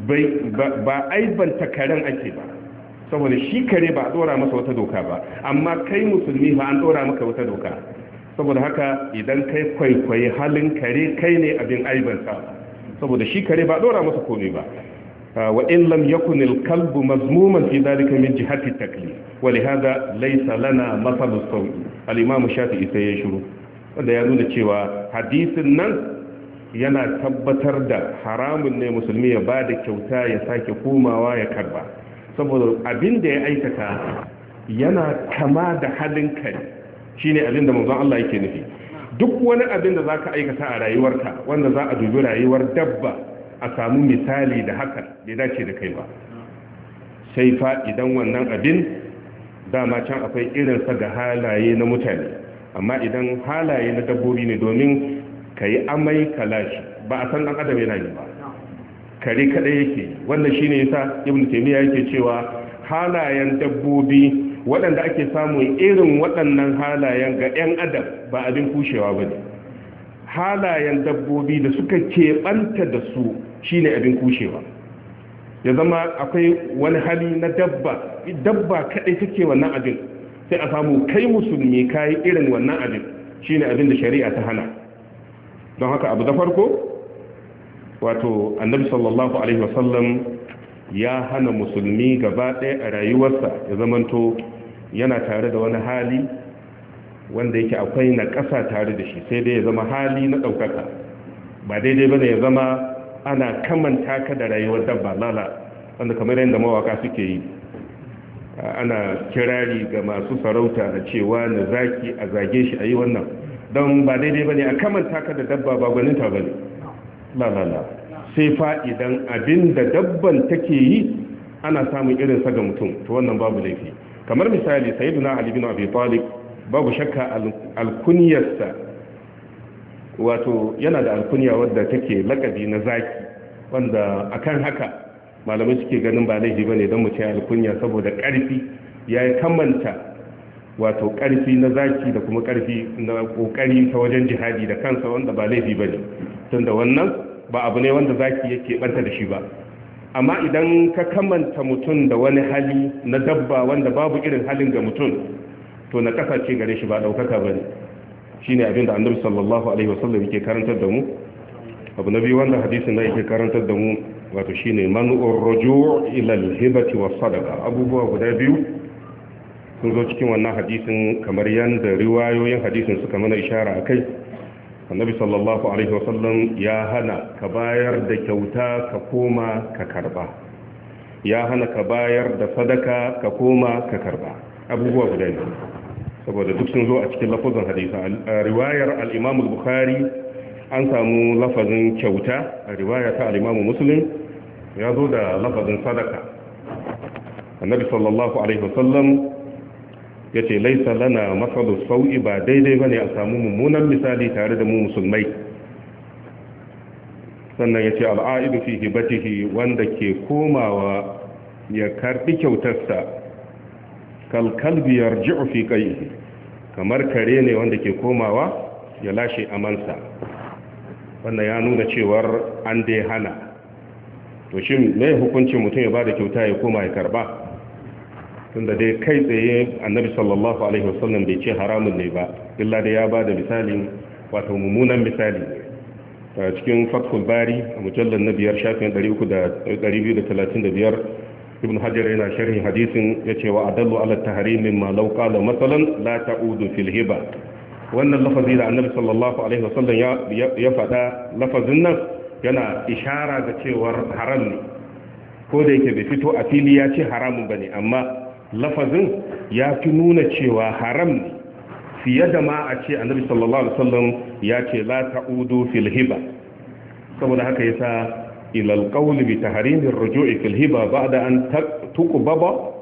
ba aibanta karen ake ba, saboda shi kare ba a dora masa wata doka ba, amma kai musulmi ba an dora maka wata doka. Saboda haka idan kai kwaikwayi halin kare kai ne abin aibanta, saboda shi kare ba dora masa komai ba. wa in lam yakun al-kalbu mazmuman fi dhalika min jihati at-taklif wa lihadha laysa lana mathalu sawi. Al-imam Shafi'i sai ya shiru, wanda ya nuna cewa hadisin nan yana tabbatar da haramun ne musulmi ya ba da kyauta ya sake komawa ya karba, saboda abin da ya aikata yana kama da halin kai, shine abin da manzon Allah yake nufi. Duk wani abin da zaka aikata a rayuwarka wanda za a dubi rayuwar dabba a samu misali da hakan bai dace da kai ba, sai fa idan wannan abin dama can akwai irinsa ga halaye na mutane. Amma idan halaye na dabbobi ne, domin ka yi amai ka lashe ba a san ɗan adam yana yi ba, kare kaɗai yake. wannan shine yasa ibn taymiya yake cewa halayen dabbobi waɗanda ake samun irin waɗannan halayen ga 'yan adam ba abin kushewa ba ne. halayen dabbobi da suka keɓanta da su shine abin kushewa. ya zama akwai wani hali na dabba kaɗai take wannan abin, sai a samu kai musulmi kayi irin wannan abin, shine abin da shari'a ta hana. don haka abu da farko, wato annabi sallallahu alaihi wasallam ya hana musulmi gaba ɗaya a rayuwarsa ya zamanto yana tare da wani hali wanda yake akwai na ƙasa tare da shi, sai dai ya zama hali na ɗaukaka. ba daidai bane ya zama ana kamanta ka da rayuwar dabba, lala, wanda kamar yadda mawaka suke yi, ana kirari ga masu sarauta a cewa na zaki a zage shi a yi wannan, don ba daidai ba ne a kamanta ka da dabba, ba gwaninta ba ne, lalala. sai fa idan abin da dabban take yi ana samun irinsa ga mutum, to wannan babu laifi. kamar misali sayyiduna Ali bin Abi Talib, babu shakka alkunyarsa, wato yana da alkunya wadda take lakabi na zaki, wanda akan haka malamai suke ganin ba laifi bane don mutum ya alkunya, saboda karfi ya kamanta wato karfi na zaki da kuma karfi na kokari ta wajen jihadi da kansa, wanda ba laifi bane, tunda wannan ba abu ne wanda zaki yake banta da shi ba. amma idan ka kamanta mutum da wani hali na dabba wanda babu irin halin ga mutum, to na kasa ce gare shi, ba daukaka bane. shine abin da annabi sallallahu alaihi wasallam yake karantar da mu. abu na biyu wanda hadisin da yake karantar da mu, wato shine man'ur ruju' ila al-hibati was sadaqa. abubuwa guda biyu sun zo cikin wannan hadisin kamar yanda riwayoyin hadisin suka mana ishara akai. annabi sallallahu alaihi wasallam ya hana ka bayar da kyauta ka koma ka karba, ya hana ka bayar da sadaka ka koma ka karba. abubuwa guda biyu, saboda duk sun zo a cikin lafazin hadisi. a riwayar al-Imam al-Bukhari an samu lafazin kyauta, a riwaya ta al-Imam Muslim ya zo da lafazin sadaka. annabi sallallahu alaihi wasallam yace laisa lana masalu sau'i, ba daidai bane a samu mummunan misali tare da mu musulmai. sannan yace al'aidu fi hibatihi, wanda ke komawa ya karbi kyautarsa kal kalbi yarji'u fi qayhi, kamar kare ne wanda ke komawa ya lashe amansa. wannan ya nuna cewar an dai hana. to shin me hukuncin mutum ya bada kyauta ya koma ya karba? tunda dai kai tsaye annabi sallallahu alaihi wasallam bai ce haramun ne ba, illa da ya bada misalin, wato mummunan misali. cikin fathul bari a mujallar na 5 shafin 235 ibn hajar yana sharhin hadisin yace wa adallu ala tahrim mimma law qala masalan la ta'udu fil hiba. wannan lafazi da annabi sallallahu alaihi wasallam ya faɗa, lafazin nan yana ishara ga cewar haram ne, ko da yake bai fito a fili ya ce haramun bane, amma lafazin ya fi nuna cewa haram ne fiye da ma a ce annabi sallallahu alaihi wasallam ya ce la ta'udu fil hiba. saboda haka yasa ila alqawl bi tahrim ar-ruju' fil hiba ba'da an tuqbaba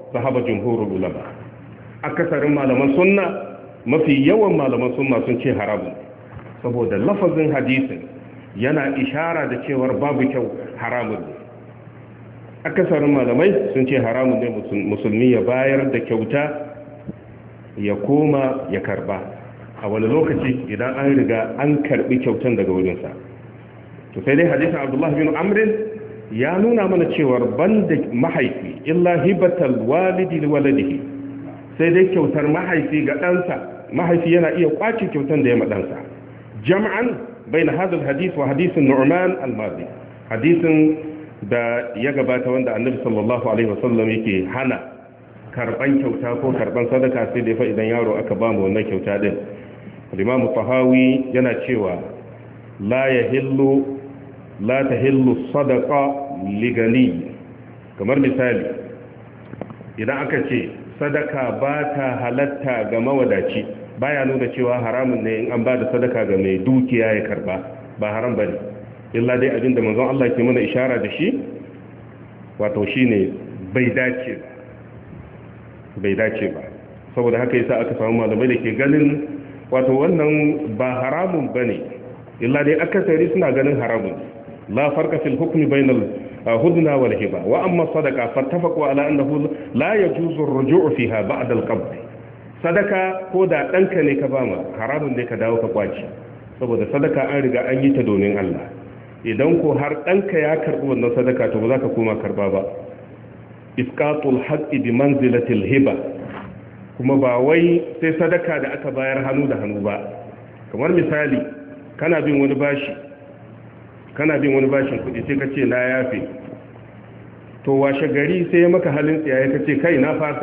zahaba jumhurul ulama. Akasarin malaman sunna, mafi yawan malaman sunna sun ce haramun, saboda lafazin hadisin yana ishara da cewar babu kyau, haramun ne. Akasarin malamai sun ce haramun ne musulmi ya bayar da kyauta ya koma ya karba a wani lokaci idan an riga an karbi kyautan daga wurinsa. To sai dai hadisin Abdullah bin Amr ya nuna mana cewar banda mahaifi illa hibatal walidi liwaladihi, sai dai kyautar mahaifi ga ɗansa, mahaifi yana iya kwace kyautan da ya maɗansa. Jam'an baina hadal hadith wa hadisin Nu'man al-Madi, hadisin da ya gabata wanda Annabi sallallahu alaihi wasallam yake hana karban kyauta ko karban sadaka sai dai fa idan yaro aka ba mu wannan kyauta din. Imam Tahawi yana cewa la tahillu sadaqa ligani, kamar misali idan aka ce sadaka ba ta halatta ga mawadaci, baya nuna cewa haramun ne in an ba da sadaka ga mai dukiya ya karba, ba haram bane, illa dai abinda manzon Allah ke mana ishara da shi wato shine bai dace ba. Saboda haka yasa aka samu malamai da ke ganin wato wannan ba haramun bane, illa dai akasari suna ganin haramun. la farqa fil hukmi bainal hudna wal hiba, wa amma sadaqa fattafaqu ala annahu la yajuzu ar-ruju' fiha ba'da al-qabd. Sadaka ko da danka ne ka bama, haramun ne ka dawo ka kwaci, saboda sadaka an riga an yi ta domin Allah. Idan ko har ɗanka ya karɓi wannan sadaka to ba za ka koma karɓa ba. Isqatul haqqi bi manzilatil hiba, kuma ba wai sai sadaka da aka bayar hannu da hannu ba. Kamar misali kana bin wani bashin kuɗi sai ka ce na yafe, to washe gari sai ya maka halin tsiyaye ka ce kai na fasa,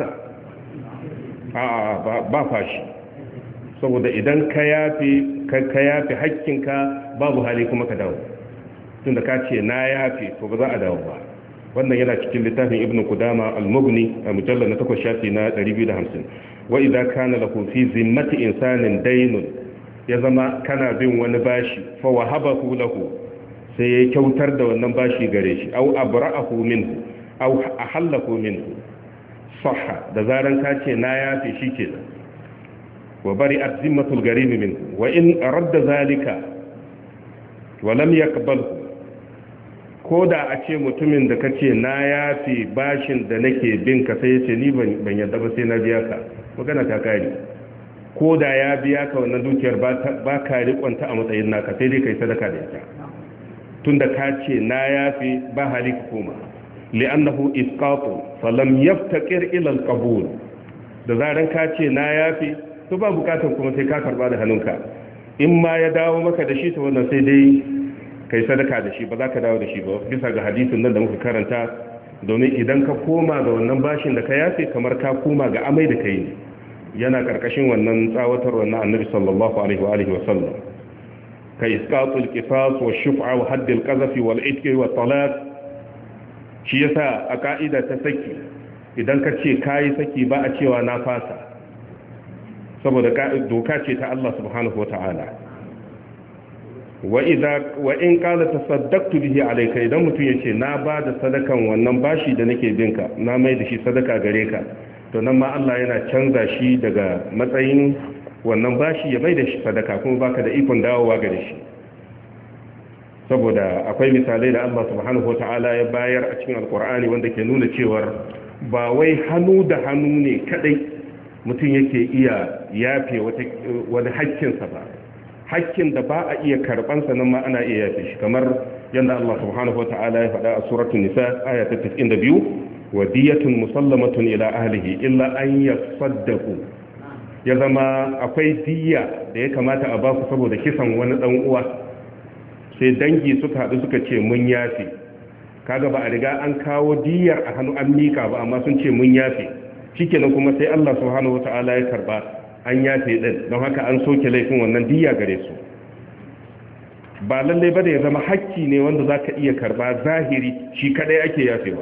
ba fashi, saboda idan ka yafe hakkinka babu hali kuma ka dawo, tunda ka ce na yafe to ba za a dawo ba. Wannan yana cikin littafin Ibn Qudama al-Mughni a mujallal na 8 shafi na 250. Wa idza kana lahu fi zimmati insanin daynun, ya zama kana bin wani bashi fa wahabahu lahu, sai ya kyautar da wannan bashi gare shi, aw abra'ahu minhu aw ahallahu minhu, sahha, da zaran ka ce na yafe shikenan. wa bari'at zimmatul gharim minhu wa in radda zalika wa lam yaqbalhu, ko da a ce mutumin da ka ce na yafi bashin da nake bin ka sai ya ce ni ban yadda ba sai na biya ka, magana ta kare. Ko da ya biya ka wannan dukiyar ba ka riƙonta a matsayin naka, sai dai kai sadaka da ita, tunda ka ce na yafi ba hali ka koma, li'annahu isqatu falam yaftaqir ila al-qabul. Da zaran ka ce na yafi to ba bukatan kuma sai ka karba da hannunka, in ma ya dawo maka da shi to wannan sai dai kai sadaka da shi, ba za ka dawo da shi ba, bisa ga hadisin nan da muka karanta. Domin idan ka koma ga wannan bashin da ka yafe, kamar ka koma ga amai da kai ne, yana karkashin wannan tsawatar wannan annabi sallallahu alaihi wa alihi wa sallam. ka isqatul qisas wa shuf'a wa hadd al-qazf wal itq wa talaq. Shi yasa a ka'ida ta saki, idan ka ce kai saki ba a cewa na fasa, saboda doka ce ta Allah subhanahu wa ta'ala. wa in qala tasaddaqtu bihi alayka, idan mutum yace na ba da sadakan wannan bashi da nake binka, na mai da shi sadaka gare ka, to nan ma Allah yana canza shi daga matsayin wannan bashi ya mai da shi sadaka, kuma baka da ikon dawowa gare shi. Saboda akwai misalai da Allah subhanahu wataala ya bayar a cikin alkur'ani wanda ke nuna cewar ba wai hannu da hannu ne kadai mutum yake iya yafe wani hakkinsa ba, hakkin da ba a iya karbansa nan ma ana iya yafe shi, kamar yadda Allah subhanahu wata'ala ya faɗa a suratul nisa aya ta 92, wa diyatun musallamatun ila ahlihi illa an yasaddaqu. Ya zama akwai diya da ya kamata a baku saboda kisan wani dan uwa, sai dangi suka haɗu suka ce mun yafe, kaga ba a riga an kawo diyar a hannu an mika ba, amma sun ce mun yafe, shikenan kuma sai Allah subhanahu wata'ala ya karba an yafe din, don haka an soke laifin wannan diya gare su. Ba lallai ba da ya zama hakki ne wanda za ka iya karba zahiri shi kadai ake yafewa.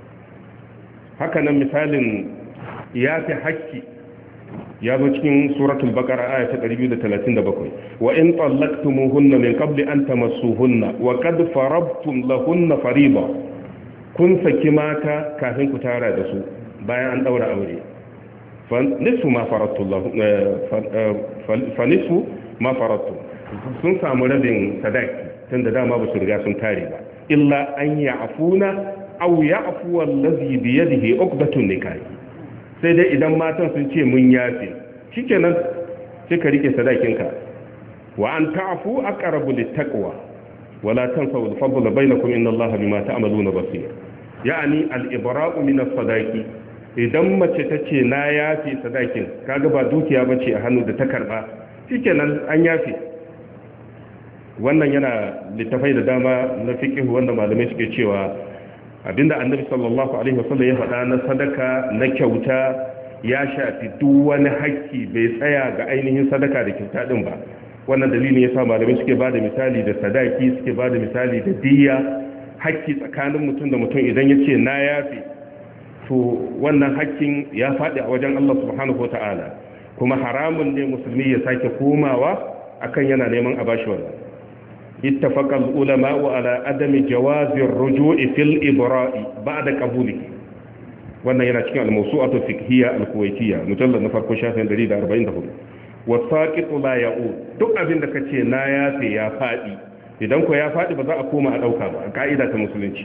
Haka nan misalin yafe hakki ya zo cikin suratul baqara aya ta 237, wa in tallaqtumuhunna min qabli an tamassuhunna wa qad farabtum lahunna fariida, kun saki mata kafin ku tara da su, bayan an daura aure fa nisfu ma faradtu Allah fa nisfu ma faradtu sun samu rabin sadaki tunda dama ba su riga sun tare ba illa an ya'funa aw ya'fu allazi bi yadihi uqdatun nikah sai dai idan matan sun ce mun yafe shikenan sai ka rike sadakinka wa an ta'fu aqrabu littaqwa wala tansaw al-fadla bainakum inna Allaha bima ta'maluna basir yani al-ibra'u min as-sadaqi idan mace tace na yafe sadakin kaga ba dukiya bace a hannu da ta karba shikenan an yafe wannan yana littafai da dama na fiqh wanda malamai suke cewa abinda annabi sallallahu alaihi wasallam ya faɗa na sadaka na kyauta ya shafi duk wani haƙƙi bai tsaya ga ainihin sadaka da kyauta din ba wannan dalilin yasa malamai suke bada misali da sadaki suke bada misali da diyya haƙƙi tsakanin mutum da mutum idan yace na yafi to wannan haƙƙin ya faɗi a wajen Allah subhanahu wataala kuma haramun ne musulmi ya sake komawa akan yana neman a bashi wannan اتفق العلماء على عدم جواز الرجوع في الإبراء بعد قبوله wannan yana cikin al-mawsu'atu fiqhiyya al-kuwaitiyya mujallad na farko shafin 144 wasaqitu la ya'ud duk abin da kace na yafe ya fadi idan ko ya fadi ba za a koma a dauka ba a kaida ta musulunci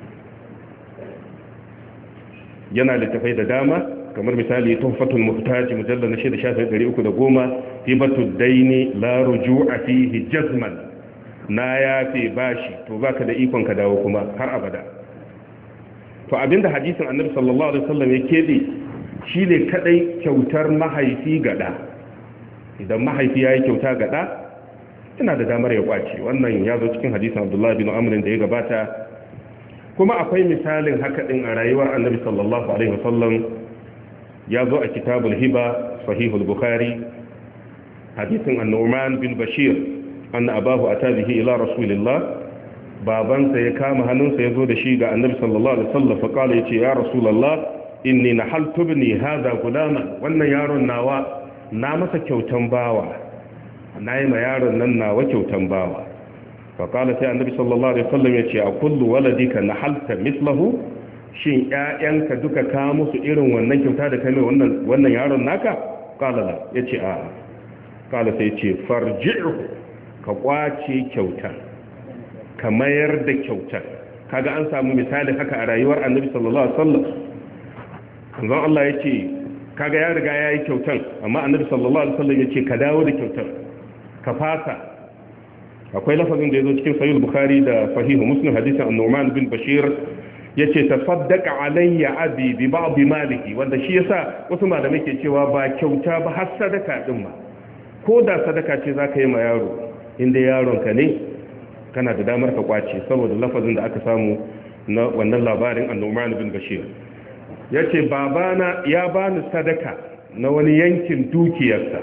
yana littafai da dama kamar misali tuhfatul muhtaj mujallad na 6 shafin 310 hibatud daini la ruju'a fihi jazman na yafe bashi to baka da ikon ka dawo kuma har abada to abinda hadisin annabi sallallahu alaihi wasallam ya kebe shine kadai kyautar mahaifi gada idan mahaifi yayi kyauta gada ina da damar ya kwace wannan ya zo cikin hadisin Abdullah bin Amr da ya gabata kuma akwai misalin haka din a rayuwar annabi sallallahu alaihi wasallam ya zo a kitabul hiba sahihul bukhari hadisin an-Nu'man bin Bashir anna abahu ata bihi ila rasulillah babansa ya kama hannunsa ya zo da shi ga annabi sallallahu alaihi wasallam fa kala yace ya rasulullah inni nahaltu ibni hadha gulama wannan yaron nawa na masa kyautan bawa nayi ma yaron nan nawa kyautan bawa fa kala sai annabi sallallahu alaihi wasallam yace a kullu waladika nahalta mithlahu shin ƴaƴanka duka ka musu irin wannan kyauta da kai wannan yaron naka kala la yace a kala sai yace farji'u ka kwace kyauta ka mayar da kyautar kaga an samu misali haka a rayuwar annabi sallallahu alaihi wasallam manzon Allah yace kaga ya riga yayi kyautar amma annabi sallallahu alaihi wasallam yace ka dawo da kyautar ka fasa akwai lafazin da yazo cikin sahih bukhari da sahih muslim hadisin an-nu'man bin bashir yace tasaddaqa alayya abi bi ba'd malihi wanda shi yasa wasu malamai ke cewa ba kyauta ba har sadaka din ma ko da sadaka ce zaka yi ma yaro inda yaronka ne kana da damar ka kwace saboda lafazin da aka samu na wannan labarin annuman bin bashir yace babana ya bani sadaka na wani yankin dukiyarsa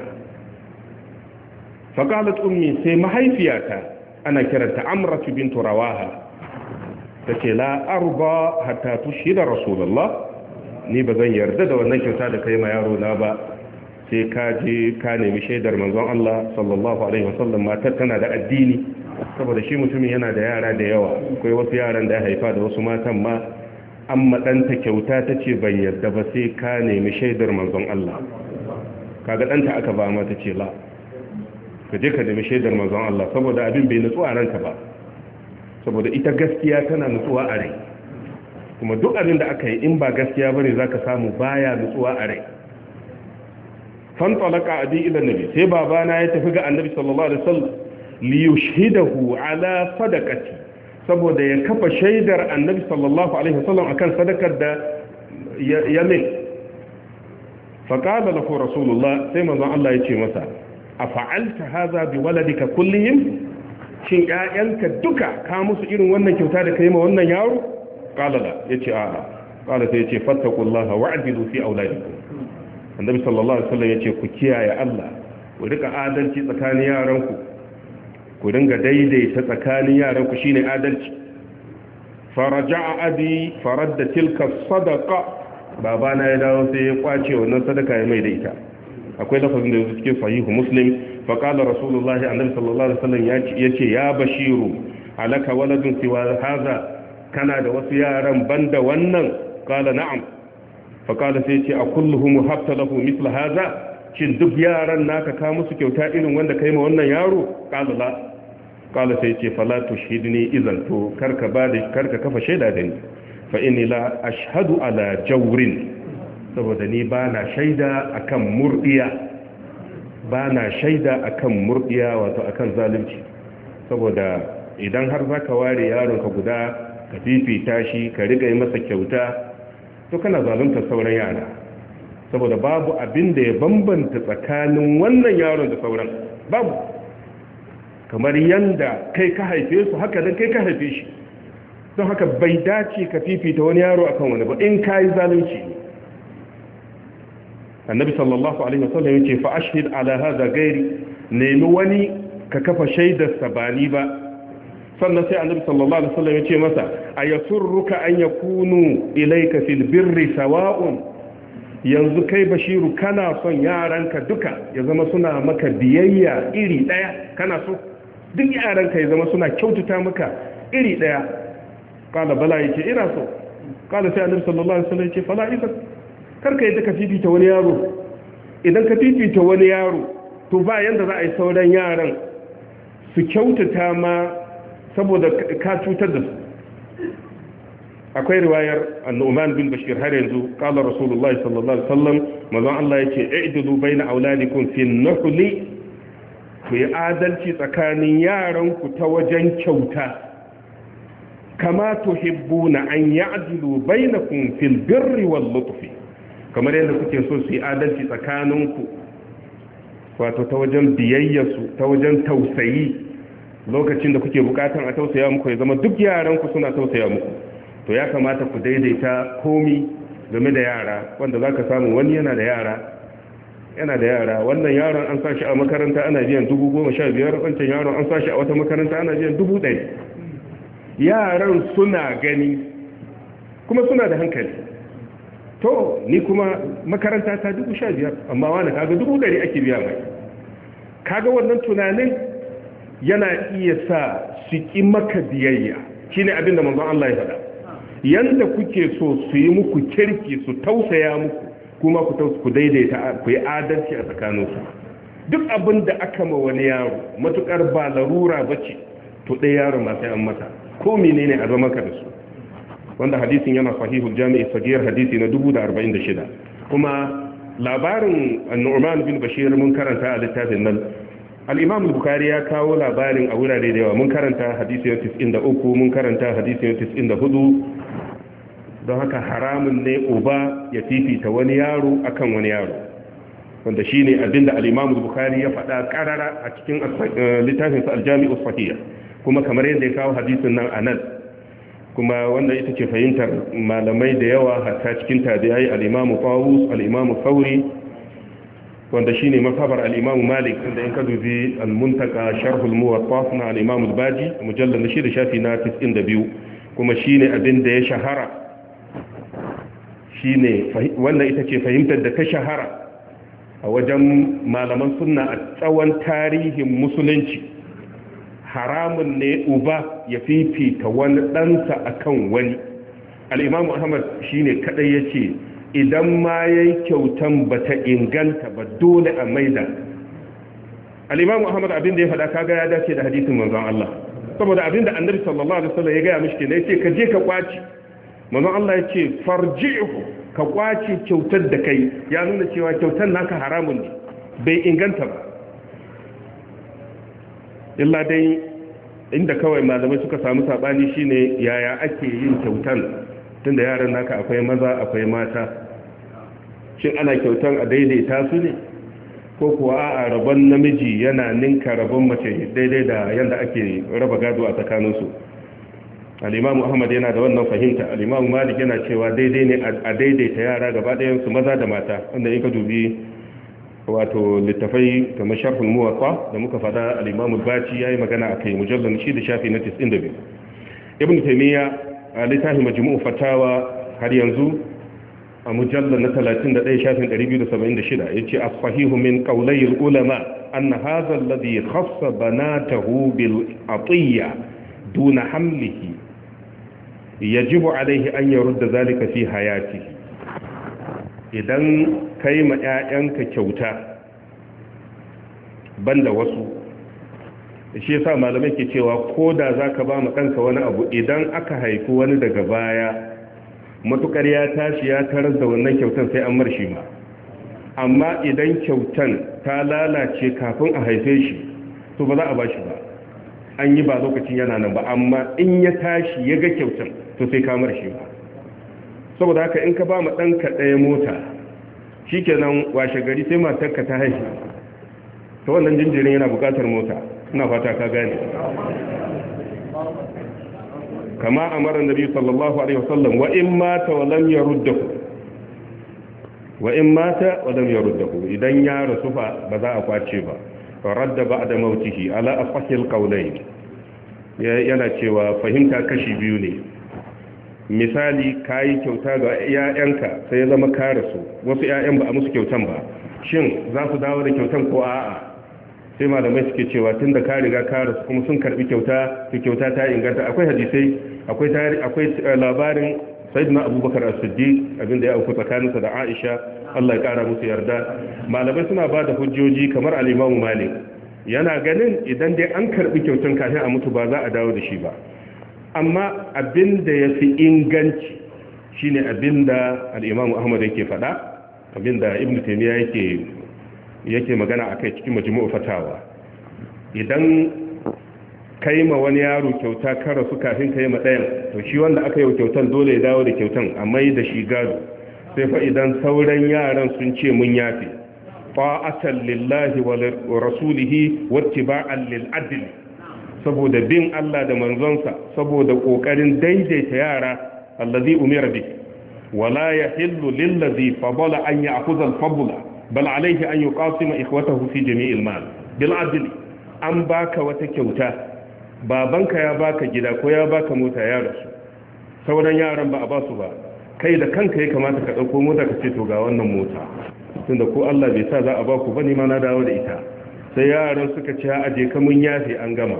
faqalat ummi sai mahaifiyata ana kiranta amratu bint rawaha tace la arba hatta tushhida rasulullah ni bazan yarda da wannan kyauta da kai ma yaro na ba sai ka je ka nemi shaidar manzon Allah sallallahu alaihi wasallam matar tana da addini saboda shi mutumin yana da yara da yawa akwai wasu yaran da ya haifa da wasu matan ma amma danta kyauta tace ban yarda ba sai ka nemi shaidar manzon Allah kaga danta aka ba mata ce la ka je ka nemi shaidar manzon Allah saboda abin bai nutsu a ranka ba saboda ita gaskiya tana nutsuwa a rai kuma duk abin da aka yi in ba gaskiya bane zaka samu baya nutsuwa a rai fantalaka abi ila nabi sai babana ya tafi ga annabi sallallahu alaihi wasallam li yushhidahu ala sadaqati saboda ya kafa shaidar annabi sallallahu alaihi wasallam akan sadakar da ya mai fa qala lahu rasulullah sai manzon Allah ya ce masa afa'alta hadha bi waladika kullihim shin ƴaƴanka duka ka musu irin wannan kyauta da kai ma wannan yaro qala la yace a'a qala sai yace fattaqullaha wa'dilu fi auladikum annabi sallallahu alaihi wasallam yace ku kiyaye Allah ku rika adalci tsakanin yaranku ku dinga daidaita tsakanin yaranku shine adalci faraja'a abi faradda tilka sadaqa babana ya dawo sai ya kwace wannan sadaka ya mai da ita akwai lafazin da yake cikin sahihu muslim fa qala rasulullahi annabi sallallahu alaihi wasallam yace ya bashiru alaka waladun siwa hadha kana da wasu yaran banda wannan qala na'am fa qala sai ce a kulluhum habta lahu mithla hadha, shin duk yaran naka ka musu kyauta irin wanda kai ma wannan yaro? Qala la. Qala sai ce fala tushhidni idan, to karka kafa shaida da ni, fa inni la ashhadu ala jawrin, saboda ni bana shaida akan murdiya, wato akan zalunci. Saboda idan har zaka ware yaron ka guda ka fifita shi ka riga yi masa kyauta, to kana zalunta sauran yara, saboda babu abin da ya bambanta tsakanin wannan yaron da sauran, babu. Kamar yanda kai ka haife su haka dan kai ka haife shi, don haka bai dace ka fifita wani yaro akan wani ba in kai zalunci. Annabi sallallahu alaihi wasallam yace fa ashhid ala hadha gairi, nemi wani ka kafa shaidar sabani ba. Sannan sai Annabi sallallahu alaihi wasallam yace masa ayasurruka an yakunu ilayka fil birri sawa'un, yanzu kai Bashiru kana son yaranka duka ya zama suna maka biyayya iri daya, kana so duk yaranka ya zama suna kyautata maka iri daya? Kala bala yake ina so. Kala sai Annabi sallallahu alaihi wasallam yace fala idan, karka yadda ka fifita wani yaro. Idan ka fifita wani yaro, to ba yanda za a yi sauran yaran su kyautata ma, saboda ka cutar da su. Akwai riwayar An-Nu'man bin Bashir har yanzu, qala Rasulullahi sallallahu alaihi wasallam, manzon Allah yace i'dilu baina auladikum fi an-nuhli, ku yi adalci tsakanin yaran ku ta wajen kyauta, kama tuhibbuna an ya'dilu bainakum fil birri wal lutfi, kamar yadda kuke so su yi adalci tsakaninku, wato ta wajen biyayyarsu, ta wajen tausayi. Lokacin da kuke bukatan a tausaya muku ya zama duk yaranku suna tausaya muku, to ya kamata ku daidaita komi game da yara, wanda za ka samu wani yana da yara, wannan yaron an sashi a makaranta ana biyan 15,000, wancan yaron an sashi a wata makaranta ana biyan 100,000. Yaran suna gani kuma suna da hankali. To ni kuma makaranta ta 15,000, amma wani kaga 100,000 ake biya mai. Kaga wannan tunanin yana iya sa su ƙi maka biyayya, shine abin da manzon Allah ya faɗa. Yanda kuke so su yi muku kirki, su tausaya muku, kuma ku daidaita, ku yi adalci a tsakaninsu. Duk abin da aka ma wani yaro matukar ba larura bace, to ɗaya yaro ma sai an masa, ko menene a zama ka da su. Wanda hadisin yana sahihul jami'i sagir hadisi na 1046. Kuma labarin An-Nu'man bin Bashir mun karanta a littafin nan. Al-Imam al-Bukhari ya kawo labarin a wurare da yawa. Mun karanta hadisi na 93, mun karanta hadisi na 94. Don haka haramun ne uba ya fifita wani yaro akan wani yaro, wanda shine abinda al-Imam al-Bukhari ya faɗa karara a cikin littafin sa al-Jami'u Sahih. Kuma kamar yadda ya kawo hadisin nan anan, kuma wanda ita ce fahimtar malamai da yawa hatta cikin tabi'ai, al-Imam Tawus, al-Imam Thawri, wanda shine mazhabar al-Imam Malik, inda in ka dubi al-Muntaka sharh al-Muwatta na al-Imam al-Baji mujallal 6 shafi na 92, kuma shine abin da ya shahara, shine wannan ita ce fahimtar da ta shahara a wajen malaman sunna a tsawon tarihin musulunci. Haramun ne uba ya fifita wani ɗansa akan wani. Al-Imam Ahmad shine kadai yace idan ma yayi kyautan bata inganta ba dole a maida. Al-Imam Ahmad abin da ya faɗa kaga ya dace da hadisin manzon Allah, saboda abin da Annabi sallallahu alaihi wasallam ya ga mishi kenan, yace ka je ka kwaci. Manzon Allah yace farji'u, ka kwaci kyautar da kai, ya nuna cewa kyautar naka haramun ne, bai inganta ba. Illa dai inda kawai malamai suka samu sabani shine yaya ake yin kyautan, tunda yaran naka akwai maza akwai mata, shin ana kyautan a daidaita su ne, ko kuwa a rabon namiji yana ninka rabon mace daidai da yanda ake raba gado a tsakaninsu? Al-Imam Ahmad yana da wannan fahimta. Al-Imam Malik yana cewa daidai ne a daidaita yara gaba ɗayan su maza da mata, wanda in ka dubi wato littafai kamar sharhul muwatta da muka fada, al-Imam al-Baji yayi magana akai mujallal 6 shafi na 92. Ibn Taymiyyah a littafin Majmu' Fatawa har yanzu a mujallal na 31 shafin 276 yace as-sahihu min qawlay al-ulama anna hadha alladhi khassa banatahu bil atiyya duna hamlihi yajibu alayhi an yurda dhalika fi hayatihi. idan kai ma 'ya'yanka kyauta banda wasu, shi yasa malamai ke cewa ko da zaka ba ma ɗanka wani abu, idan aka haifi wani daga baya matukar ya tashi ya tarar da wannan kyautan sai an marshi ma. Amma idan kyautan ta lalace kafin a haife shi to ba za a bashi ba, an yi ba lokacin yana nan ba. Amma in ya tashi ya ga kyautan to sai ka marshi ba. Saboda haka in ka ba ma ɗanka ɗaya mota, shikenan washe gari sai matarka ta haihu, to wannan jinjirin yana buƙatar mota. ina fata ka gane. kama amara nabi sallallahu alaihi wasallam wa in mata wa lam yaruddahu idan ya rasu fa ba za a kwace ba. radda ba'da mautihi ala afahil qawlayn, yana cewa fahimta kashi biyu ne. misali kayi kyauta ga 'ya'yanka sai ya zama ka rasu, wasu 'ya'yan ba a musu kyautan ba, shin za su dawo da kyautan ko a'a? sai malamai suke cewa tun da ka riga ka rasu kuma sun karbi kyauta, to kyauta ta inganta. Akwai hadisai, akwai labarin sayyidina abubakar as-siddiq abinda ya auku tsakaninsa da aisha, Allah ya kara musu yarda. Malamai suna ba da hujjoji kamar al-Imam Malik yana ganin idan dai an karbi kyautan kafin a mutu ba za a dawo da shi ba. Amma abinda yafi inganci shine abinda al-Imam Ahmad yake faɗa, abinda Ibn Taymiyyah yake magana akai cikin Majmu'u Fatawa. Idan kai ma wani yaro kyauta ka rasu kafin kai ma ɗayan, to shi wanda aka yi kyautan dole ya dawo da kyautan a mai da shi gado. sai fa idan sauran yaran sun ce mun yafe, ta'atan lillahi wa rasulihi wattiba'an lil adl, saboda bin Allah da manzonsa, saboda kokarin daidaita yara, allazi umira bi wala yahillu lil ladhi fadala an ya'khudha al fadla bal alayhi an yuqasima ikhwatahu fi jami'il mal bil adl. an baka wata kyauta, babanka ya baka gida ko ya baka mota ya rasu, sauran yaran ba a basu ba, kai da kanka ya kamata ka ɗauko mota ka ce to ga wannan mota, tunda ko Allah bai sa za a baku ba, ni ma na dawo da ita. sai yaran suka ce aje ka mun yafe, an gama.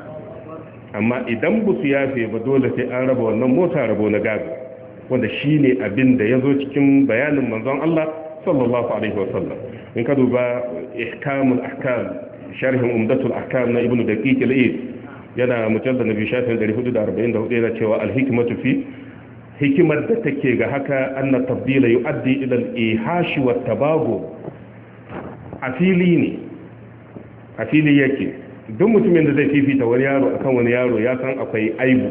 amma idan ba su yafe ba, dole sai an raba wannan mota rabo na gado, wanda shine abin da yazo cikin bayanin manzon Allah sallallahu alaihi wasallam. in ka duba ihkamul ahkam, sharhin umdatul ahkam na ibnu daqiq al-eid, yana mujallad nabi shafin 444, yana cewa al-hikmatu fi, hikimar da take ga haka, anna tabdila yu'addi ila al-ihash wa tabagu. a fili yake, duk mutumin da zai fifita wani yaro akan wani yaro ya san akwai aibu.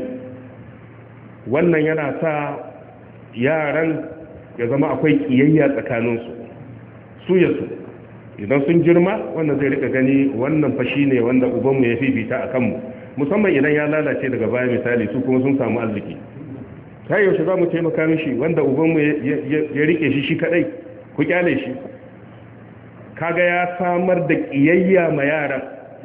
wannan yana sa yaran ya zama akwai kiyayya tsakaninsu, su idan sun girma wannan zai rika gani wannan fashi ne wanda ubanmu ya fifita a kanmu, musamman idan ya lalace daga baya, misali su kuma sun samu arziki. ta yaushe za mu taimaka mishi wanda ubanmu ya rike shi kadai, ku kyale shi. kaga ya samar da kiyayya ma yaran,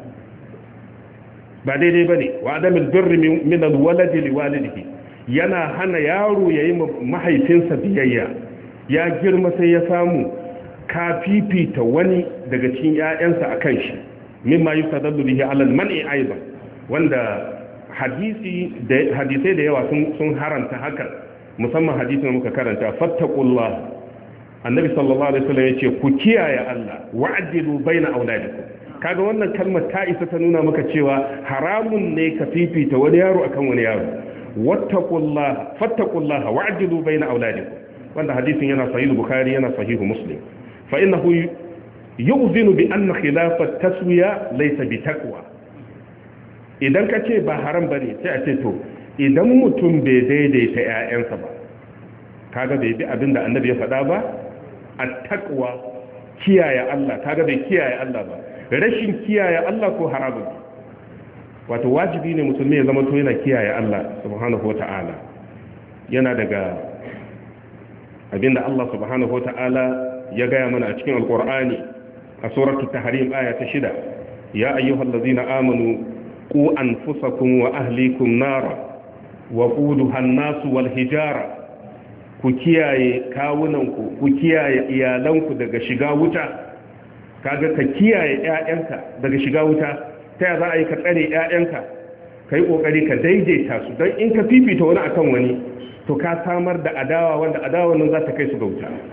ba daidai bane. wa adamul birri min alwaladi liwalidihi, yana hana yaro yayi mahaifinsa biyayya. ya girma sai ya samu ka fifita wani daga cikin ƴaƴansa akan shi, mimma yustadallu bihi ala al-man'i aidan, wanda hadisai da yawa sun haranta haka, musamman hadisin da muka karanta, fattaqullah. annabi sallallahu alaihi wasallam yace ku kiyaye Allah, wa'dilu baina auladikum. kaga wannan kalmar ta isa ta nuna maka cewa haramun ne ka fifita wani yaro akan wani yaro. wattaqullah, fattaqullah wa'dilu baina auladikum, wanda hadisin yana sahih bukhari, yana sahih muslim. fa innahu yu'zinu bi anna khilaf at-taswiya laysa bi taqwa. idan ka ce ba haram bane, sai a ce to idan mutum bai daidaita ƴaƴansa ba, kaga bai bi abinda annabi ya faɗa ba, at-taqwa kiyaye Allah, kaga bai kiyaye Allah ba. rashin kiyaye Allah ko haramun, wato wajibi ne musulmi ya zama to yana kiyaye Allah subhanahu wata'ala. yana daga abinda Allah subhanahu wata'ala ya gaya mana a cikin alqur'ani a suratul tahrim aya ta 6, ya ayyuhallazina amanu qu anfusakum wa ahlikum nara wa quduha an-nas wal hijara. ku kiyaye kawunanku, ku kiyaye iyalanku daga shiga wuta. kaga ka kiyaye ƴaƴanka daga shiga wuta, ta ya za a yi ka tsare ƴaƴanka? ka yi ƙoƙari ka daidaita su, don in ka fifita wani akan wani, to ka samar da adawa, wanda adawa nan za ta kai su ga wuta.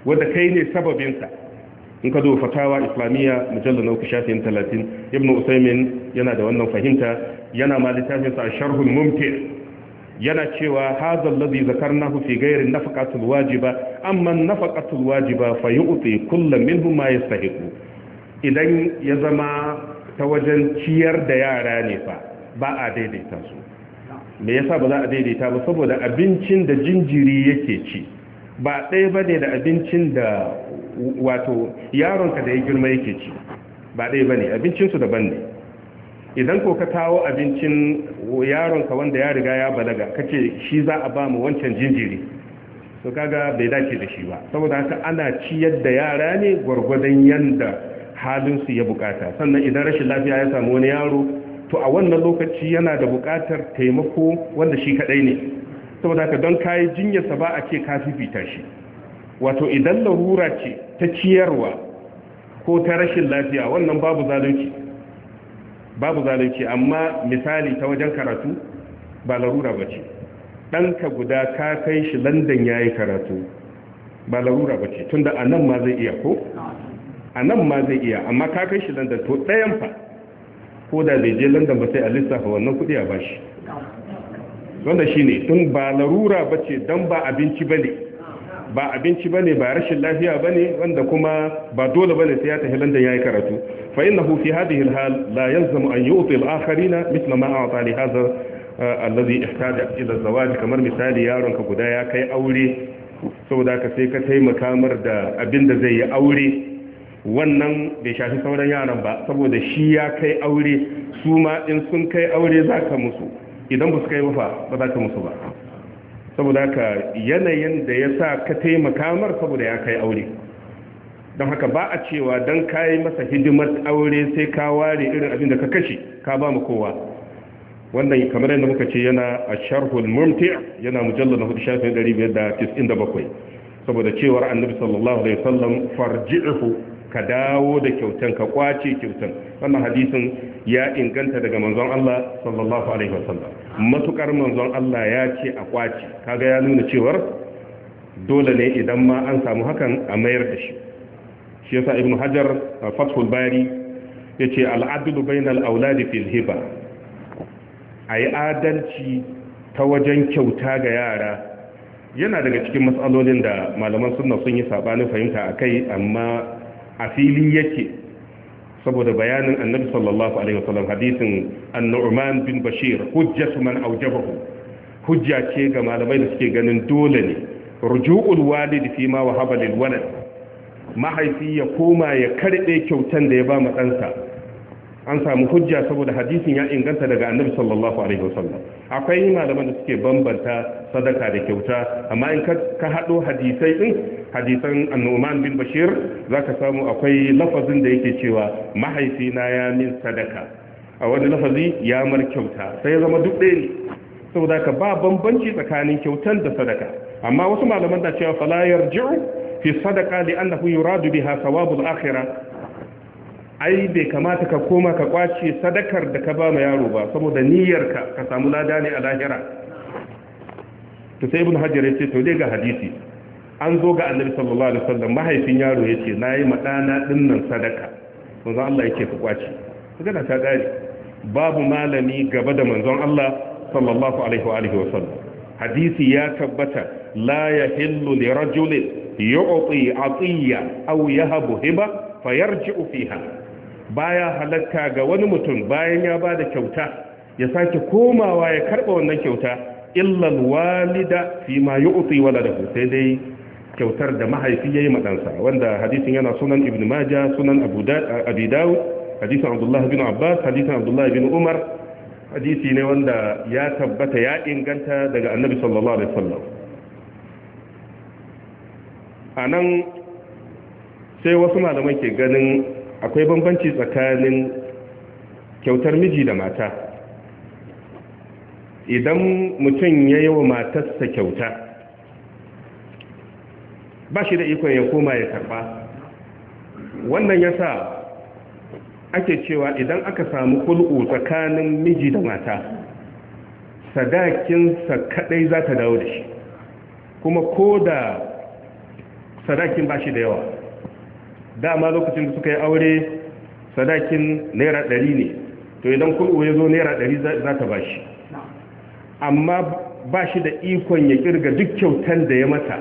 wanda kai ne sababinsa. in ka zo fatawa islamiyya mujallal na 30 ibn usaymin yana da wannan fahimta, yana ma littafinsa sharhul mumti' yana cewa hadha alladhi zakarnahu fi ghayri nafaqatul wajiba amma nafaqatul wajiba fa yu'ti kullu minhum ma yastahiqu. idan ya zama ta wajen ciyar da yara ne fa ba a daidaita su. me yasa ba za a daidaita ba? saboda abincin da jinjiri yake ci ba ɗaya ba ne da abincin da wato yaronka da ya girma yake ci, ba ɗaya ba ne, abincinsu daban ne. idan ko ka kawo abincin yaronka wanda ya riga ya balaga kace shi za a ba mu wancan jinjiri, to kaga bai dace da shi ba. saboda haka ana ciyar da yara ne gwargwadon yanda halinsu ya bukata. sannan idan rashin lafiya ya samu wani yaro, to a wannan lokaci yana da bukatar taimako wanda shi kadai ne. saboda haka don kayi jinyarsa ba a ce ka fifita shi. wato idan larura ce ta ciyarwa ko ta rashin lafiya, wannan babu zalunci. amma misali ta wajen karatu ba larura ba ce. ɗanka guda ka kai shi London ya yi karatu, ba larura ba ce, tunda a nan ma zai iya ko? a nan ma zai iya, amma ka kai shi London, to ɗayan fa ko da bai je London ba sai a lissafa wannan kuɗi a bashi. wanda shi ne tun ba larura ba ce, don ba abinci ba ne, ba rashin lafiya ba ne, wanda kuma ba dole ba ne sai ya tafi London ya yi karatu. fa innahu fi hadhihi al-hal la yalzamu an yu'ti al-akharina mithla ma a'ta li hadha alladhi ihtaja ila zawaj. kamar misali yaron ka guda ya kai aure, saboda ka sai ka taimaka mar da abin da zai yi aure, wannan bai shafi sauran yaran ba, saboda shi ya kai aure, su ma in sun kai aure zaka musu, idan ba su kai ba za ka musu ba. saboda haka yanayin da ya sa ka taimaka mar saboda ya kai aure, don haka ba a cewa don kayi masa hidimar aure sai ka ware irin abin da ka kashe ka ba mu kowa. wannan kamar yadda muka ce yana a sharhul mumti' yana mujallar na 4,597 saboda cewar annabi sallallahu alaihi wasallam farji'uhu, ka dawo da kyautan, ka kwace kyautan. wannan hadisin ya inganta daga manzon Allah sallallahu alaihi wasallam. matukar manzon Allah ya ce a kwace, kaga ya nuna cewar dole ne idan ma an samu hakan a mayar da shi. shi yasa ibnu hajar fathul bari yace al-adlu bainal auladi fil hiba, ayi adalci ta wajen kyauta ga yara yana daga cikin matsalolin da malaman sunna sun yi sabanin fahimta akai, amma a fili yake saboda bayanin annabi sallallahu alaihi wasallam. hadisin an-nu'man bin bashir hujjatu man awjabahu, hujja ce ga malamai da suke ganin dole ne ruju'ul walidi fi ma wahaba lil walad, mahaifi ya koma ya karbe kyautan da ya ba ma ɗansa. an samu hujja saboda hadisin ya inganta daga annabi sallallahu alaihi wasallam. akwai malaman da suke bambanta sadaka da kyauta, amma in ka hado hadisai din, hadisan an-nu'man bin bashir, zaka samu akwai lafazin da yake cewa mahaifina ya min sadaka, a wani lafazi ya mar kyauta, sai ya zama duk ɗaya ne. saboda ka ba bambanci tsakanin kyautan da sadaka. amma wasu malaman da cewa fala yarji'u fi sadaqa li annahu yuradu biha thawabul akhirah, ai bai kamata ka koma ka kwace sadakar da ka ba ma yaro ba, saboda niyyarka ka samu lada ne a lahira. to sai ibn hajar yace to dai ga hadisi an zo ga annabi sallallahu alaihi wasallam, mahaifin yaro yace nayi madana dinnan sadaka, manzon Allah yake ka kwace. kaga ta gari babu malami gaba da manzon Allah sallallahu alaihi wa alihi wasallam. hadisi ya tabbata la yahillu li rajulin yu'ti atiya aw yahabu hiba fayarji'u fiha, baya halatta ga wani mutum bayan ya bada kyauta ya sake komawa ya karba wannan kyauta, illa alwalida fi ma yu'ti waladahu, sai dai kyautar da mahaifi yayi madansa, wanda hadisin yana sunan ibn majah, sunan abi dawud, hadisin abdullah bin abbas, hadisin abdullah bin umar. hadisi ne wanda ya tabbata ya inganta daga annabi sallallahu alaihi wasallam. anan sai wasu malaman ke ganin akwai bambanci tsakanin kyautar miji da mata. idan mutum ya yi wa matarsa kyauta, ba shi da ikon ya koma ya karba. wannan ya sa ake cewa idan aka samu hulɗu tsakanin miji da mata, sadakinsa kadai za ta dawo da shi, kuma ko da sadakin ba shi da yawa. Dama lokacin da suka yi aure sadakin naira 100 ne, to idan kul'u ya zo naira 100 za ta ba shi, amma ba shi da ikon ya kirga duk kyautan da ya mata.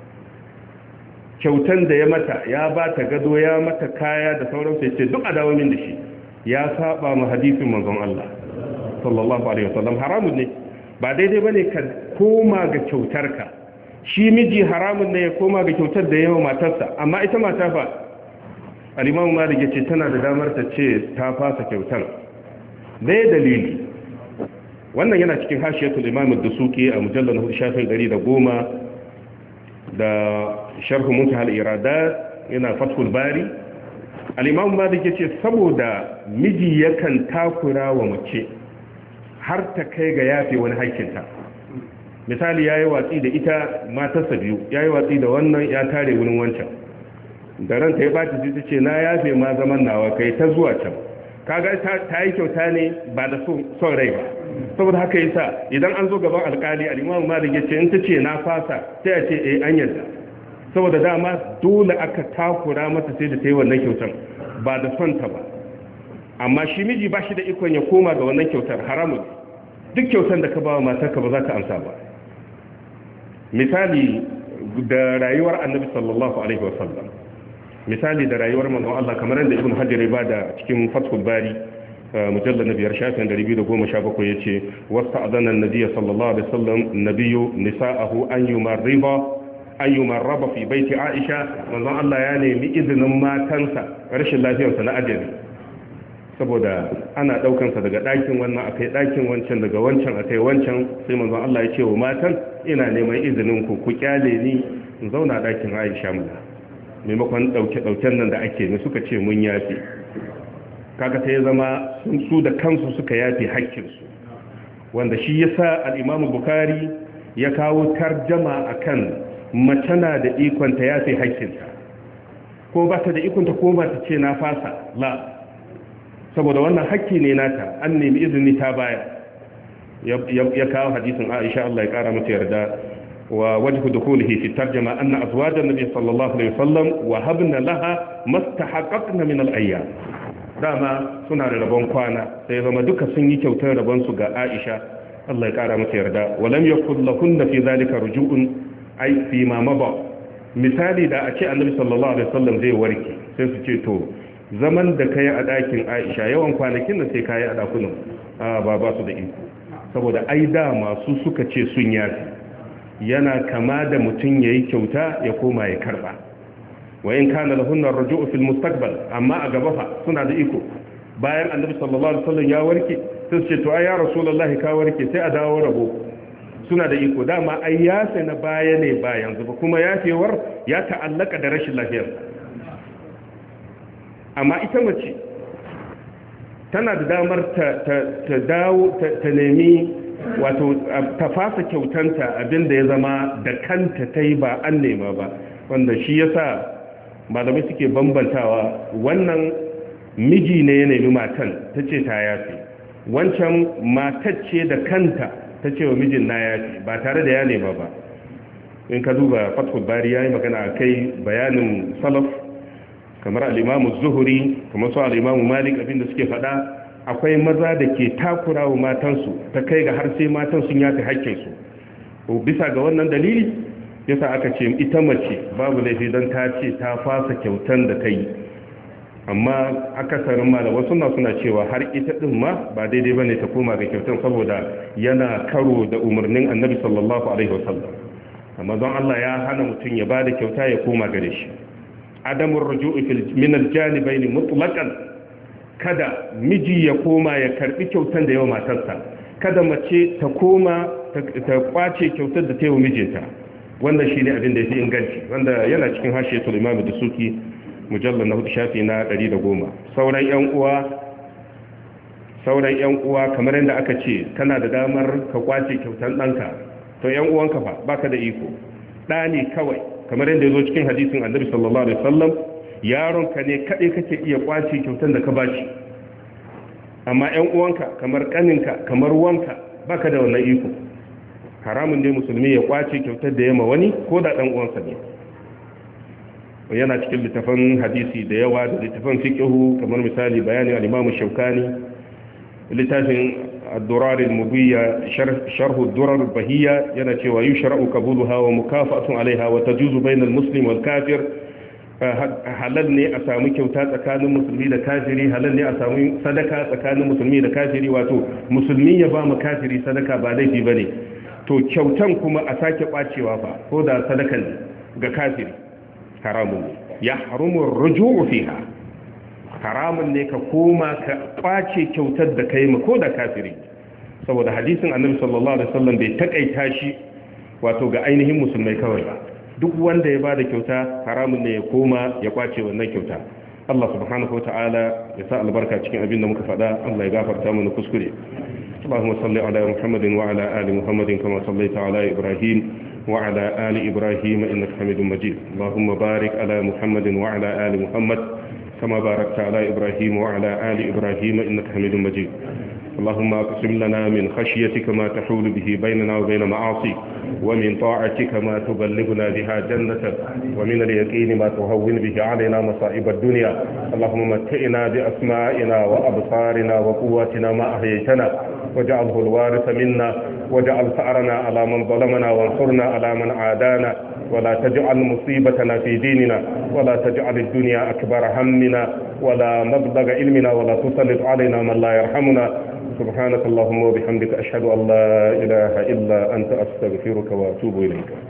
Kyautan da ya mata, ya ba ta gado, ya mata kaya da sauransu, ya ce duk a dawo min da shi, ya saba ma hadisin manzon Allah sallallahu alaihi wasallam. Haramun ne, ba daidai bane ka koma ga kyautarka. Shi miji haramun ne ya koma ga kyautar da yawa matarsa, amma ita mata fa al-Imam Malik yace tana da damar ta ce ta fasa kyautar. Dai dalili wannan yana cikin hashiyatul Imam ad-Dusuki a mujallal 410 da sharh Muntaha al-Iradat, yana Fathul Bari. Al-Imam Malik yace saboda miji yakan takura wa mace har ta kai ga yafe wani haƙƙinta. Misali yayi watsi da ita, matarsa biyu, yayi watsi da wannan, ya tare wurin wancan, da ranta ya baci sai ta ce na yafe ma zaman nawa, kai ta zuwa can. Kaga ta yi kyauta ne ba da son rai ba. Saboda haka yasa idan an zo gaban alƙali, al-Imam Malik yace in ta ce na fasa, sai ya ce an yarda, saboda dama dole aka takura mata sai da ta yi wannan kyautar ba da son ta ba. Amma shi miji ba shi da ikon ya koma ga wannan kyautar, haramun. Duk kyautar da ka ba wa matarka ba za ka amsa ba. Misali da rayuwar Annabi sallallahu alaihi wasallam, misali da rayuwar manzon Allah, kamar yadda Ibn Hajar ya bada cikin Fathul Bari mujallal na 5 shafin 217 yace wasta'adana an-nabiy sallallahu alaihi wasallam nabiyyu nisa'ahu an yumarraba fi baiti Aisha. Manzon Allah ya nemi izinin matansa rashin lafiyarsa na ajali, saboda ana daukansa daga ɗakin wannan akai ɗakin wancan, daga wancan akai wancan. Sai manzon Allah ya ce wa matan, ina neman izinin ku kyale ni in zauna ɗakin Aisha mana, maimakon ɗauke-ɗauken nan da ake ne. Suka ce mun yafe. Kaga sai ya zama su da kansu suka yafe hakkinsu, wanda shi yasa al-Imam Bukhari ya kawo tarjama akan mace na da ikon ta yafe hakkinta, ko ba ta da ikon ta ko ba ta ce na fasa, la, saboda wannan hakki ne nata, an nemi izini ta baya. Ya kawo hadisin Aisha, Allah ya kara mata yarda, wa wajhu dukhulihi fi tarjuma anna azwaj an-nabi sallallahu alaihi wasallam wa habna laha mastahaqqna min al-ayyam. Dama suna da rabon kwana, sai zama duka sun yi kyautar rabon su ga Aisha, Allah ya kara mata yarda. Wa lam yakul lahunna fi dhalika ruju'un ay fi ma maba. Misali da a ce annabi sallallahu alaihi wasallam zai warke, sai su ce to zaman da kai a ɗakin Aisha yawan kwanakin da sai kai a ɗakunan ba su da iko, saboda ai da masu suka ce sun yafi. Yana kama da mutum yayi kyauta ya koma ya karba. Wa in kana lahunna ar-ruju'u fil mustaqbal, amma a gaba fa suna da iko. Bayan annabi sallallahu alaihi wasallam ya warke, sai su ce to ai ya rasulullahi ka warke, sai a dawo rabo. Suna da iko, dama ai ya sai na baya ne ba yanzu ba, kuma yafewar ya ta'allaka da rashin lafiyar. Amma ita mace tana da damar ta dawo ta nemi, wato ta fasa kyautanta abinda ya zama da kanta ta yi ba an nema ba, wanda shi yasa malamai suke bambantawa. Wannan miji ne ya nemi matan ta ce ta yafi, wancan matacce da kanta ta ce wa mijin na yafi ba tare da ya nema ba. In ka duba Fathul Bari yayi magana akai, bayanin salaf kamar al-Imam az-Zuhri, kamar su al-Imam Malik, abinda suke faɗa, akwai maza da ke takura wa matansu ta kai ga har sai matan sun yafi haƙƙinsu. Bisa ga wannan dalili yasa aka ce ita mace babu laifi don ta ce ta fasa kyautan da ta yi. Amma akasarin malamai suna cewa har ita din ma ba daidai bane ta koma ga kyautan, saboda yana karo da umarnin Annabi sallallahu alaihi wasallam. Amma don Allah ya hana mutum ya bada kyauta ya koma gare shi. Adamur ruju'i min al-janibayn mutlaqan, kada miji ya koma ya karbi kyautan da yawa matarsa, kada mace ta koma ta kwace kyautar da ta yi wa mijinta. Wannan shine abin da yake inganci, wanda yana cikin hashiyatul Imam Dusuki mujallal na 4 shafi na 110. Sauran yan uwa kamar yadda aka ce kana da damar ka kwace kyautan danka, to yan uwanka fa baka da iko. Da ne kawai, kamar yadda yazo cikin hadisin Annabi sallallahu alaihi wasallam, yaronka ne kadai kake iya kwace kyautan da ka bashi. Amma yan uwanka kamar kaninka, kamar wanka, baka da wannan iko. Haramun ne musulmi ya kwace kyautar da yamma wani ko da dan uwansa ne. yana cikin littafan hadisi da yawa da littafan fiqhu kamar misali bayanin al-Imam Shawkani littafin ad-Durar al-Mubiyya sharh ad-Durar al-Bahiyya yana cewa yushra'u qabuluha wa mukafa'atun 'alayha wa tajuzu bayna al-muslim wal kafir halal ne a samu kyauta tsakanin musulmi da kafiri, halal ne a samu sadaka tsakanin musulmi da kafiri, wato musulmi ya ba mu kafiri sadaka ba laifi bane. To kyautan kuma a sake kwacewa fa ko da sadakan ga kafiri haramun ne, ya harumu ruju'u fiha, haramun ne ka koma ka kwace kyautar da kai ma ko da kafiri, saboda hadisin annabi sallallahu alaihi wasallam bai takaita shi wato ga ainihin musulmai kawai ba, duk wanda ya bada kyauta haramun ne ya koma ya kwace wannan kyauta. Allah subhanahu wataala ya sa albarka cikin abin da muka faɗa, Allah ya gafarta mana kuskure. اللهم صل على محمد وعلى آل محمد كما صليت على إبراهيم وعلى آل إبراهيم إنك حميد مجيد. اللهم بارك على محمد وعلى آل محمد كما باركت على إبراهيم وعلى آل إبراهيم إنك حميد مجيد. اللهم اقسم لنا من خشيتك ما تحول به بيننا وبين معاصيك، ومن طاعتك ما تبلغنا بها جنتك، ومن اليقين ما تهون به علينا مصائب الدنيا. اللهم متئنا بأسمائنا وأبصارنا وقواتنا ما أحييتنا، واجعله الوارث منا، واجعل ثأرنا على من ظلمنا، وانصرنا على من عادانا، ولا تجعل مصيبتنا في ديننا، ولا تجعل الدنيا أكبر همنا ولا مبلغ علمنا، ولا تسلط علينا من لا يرحمنا. سبحانك اللهم وبحمدك أشهد أن لا إله إلا أنت أستغفرك وأتوب إليك.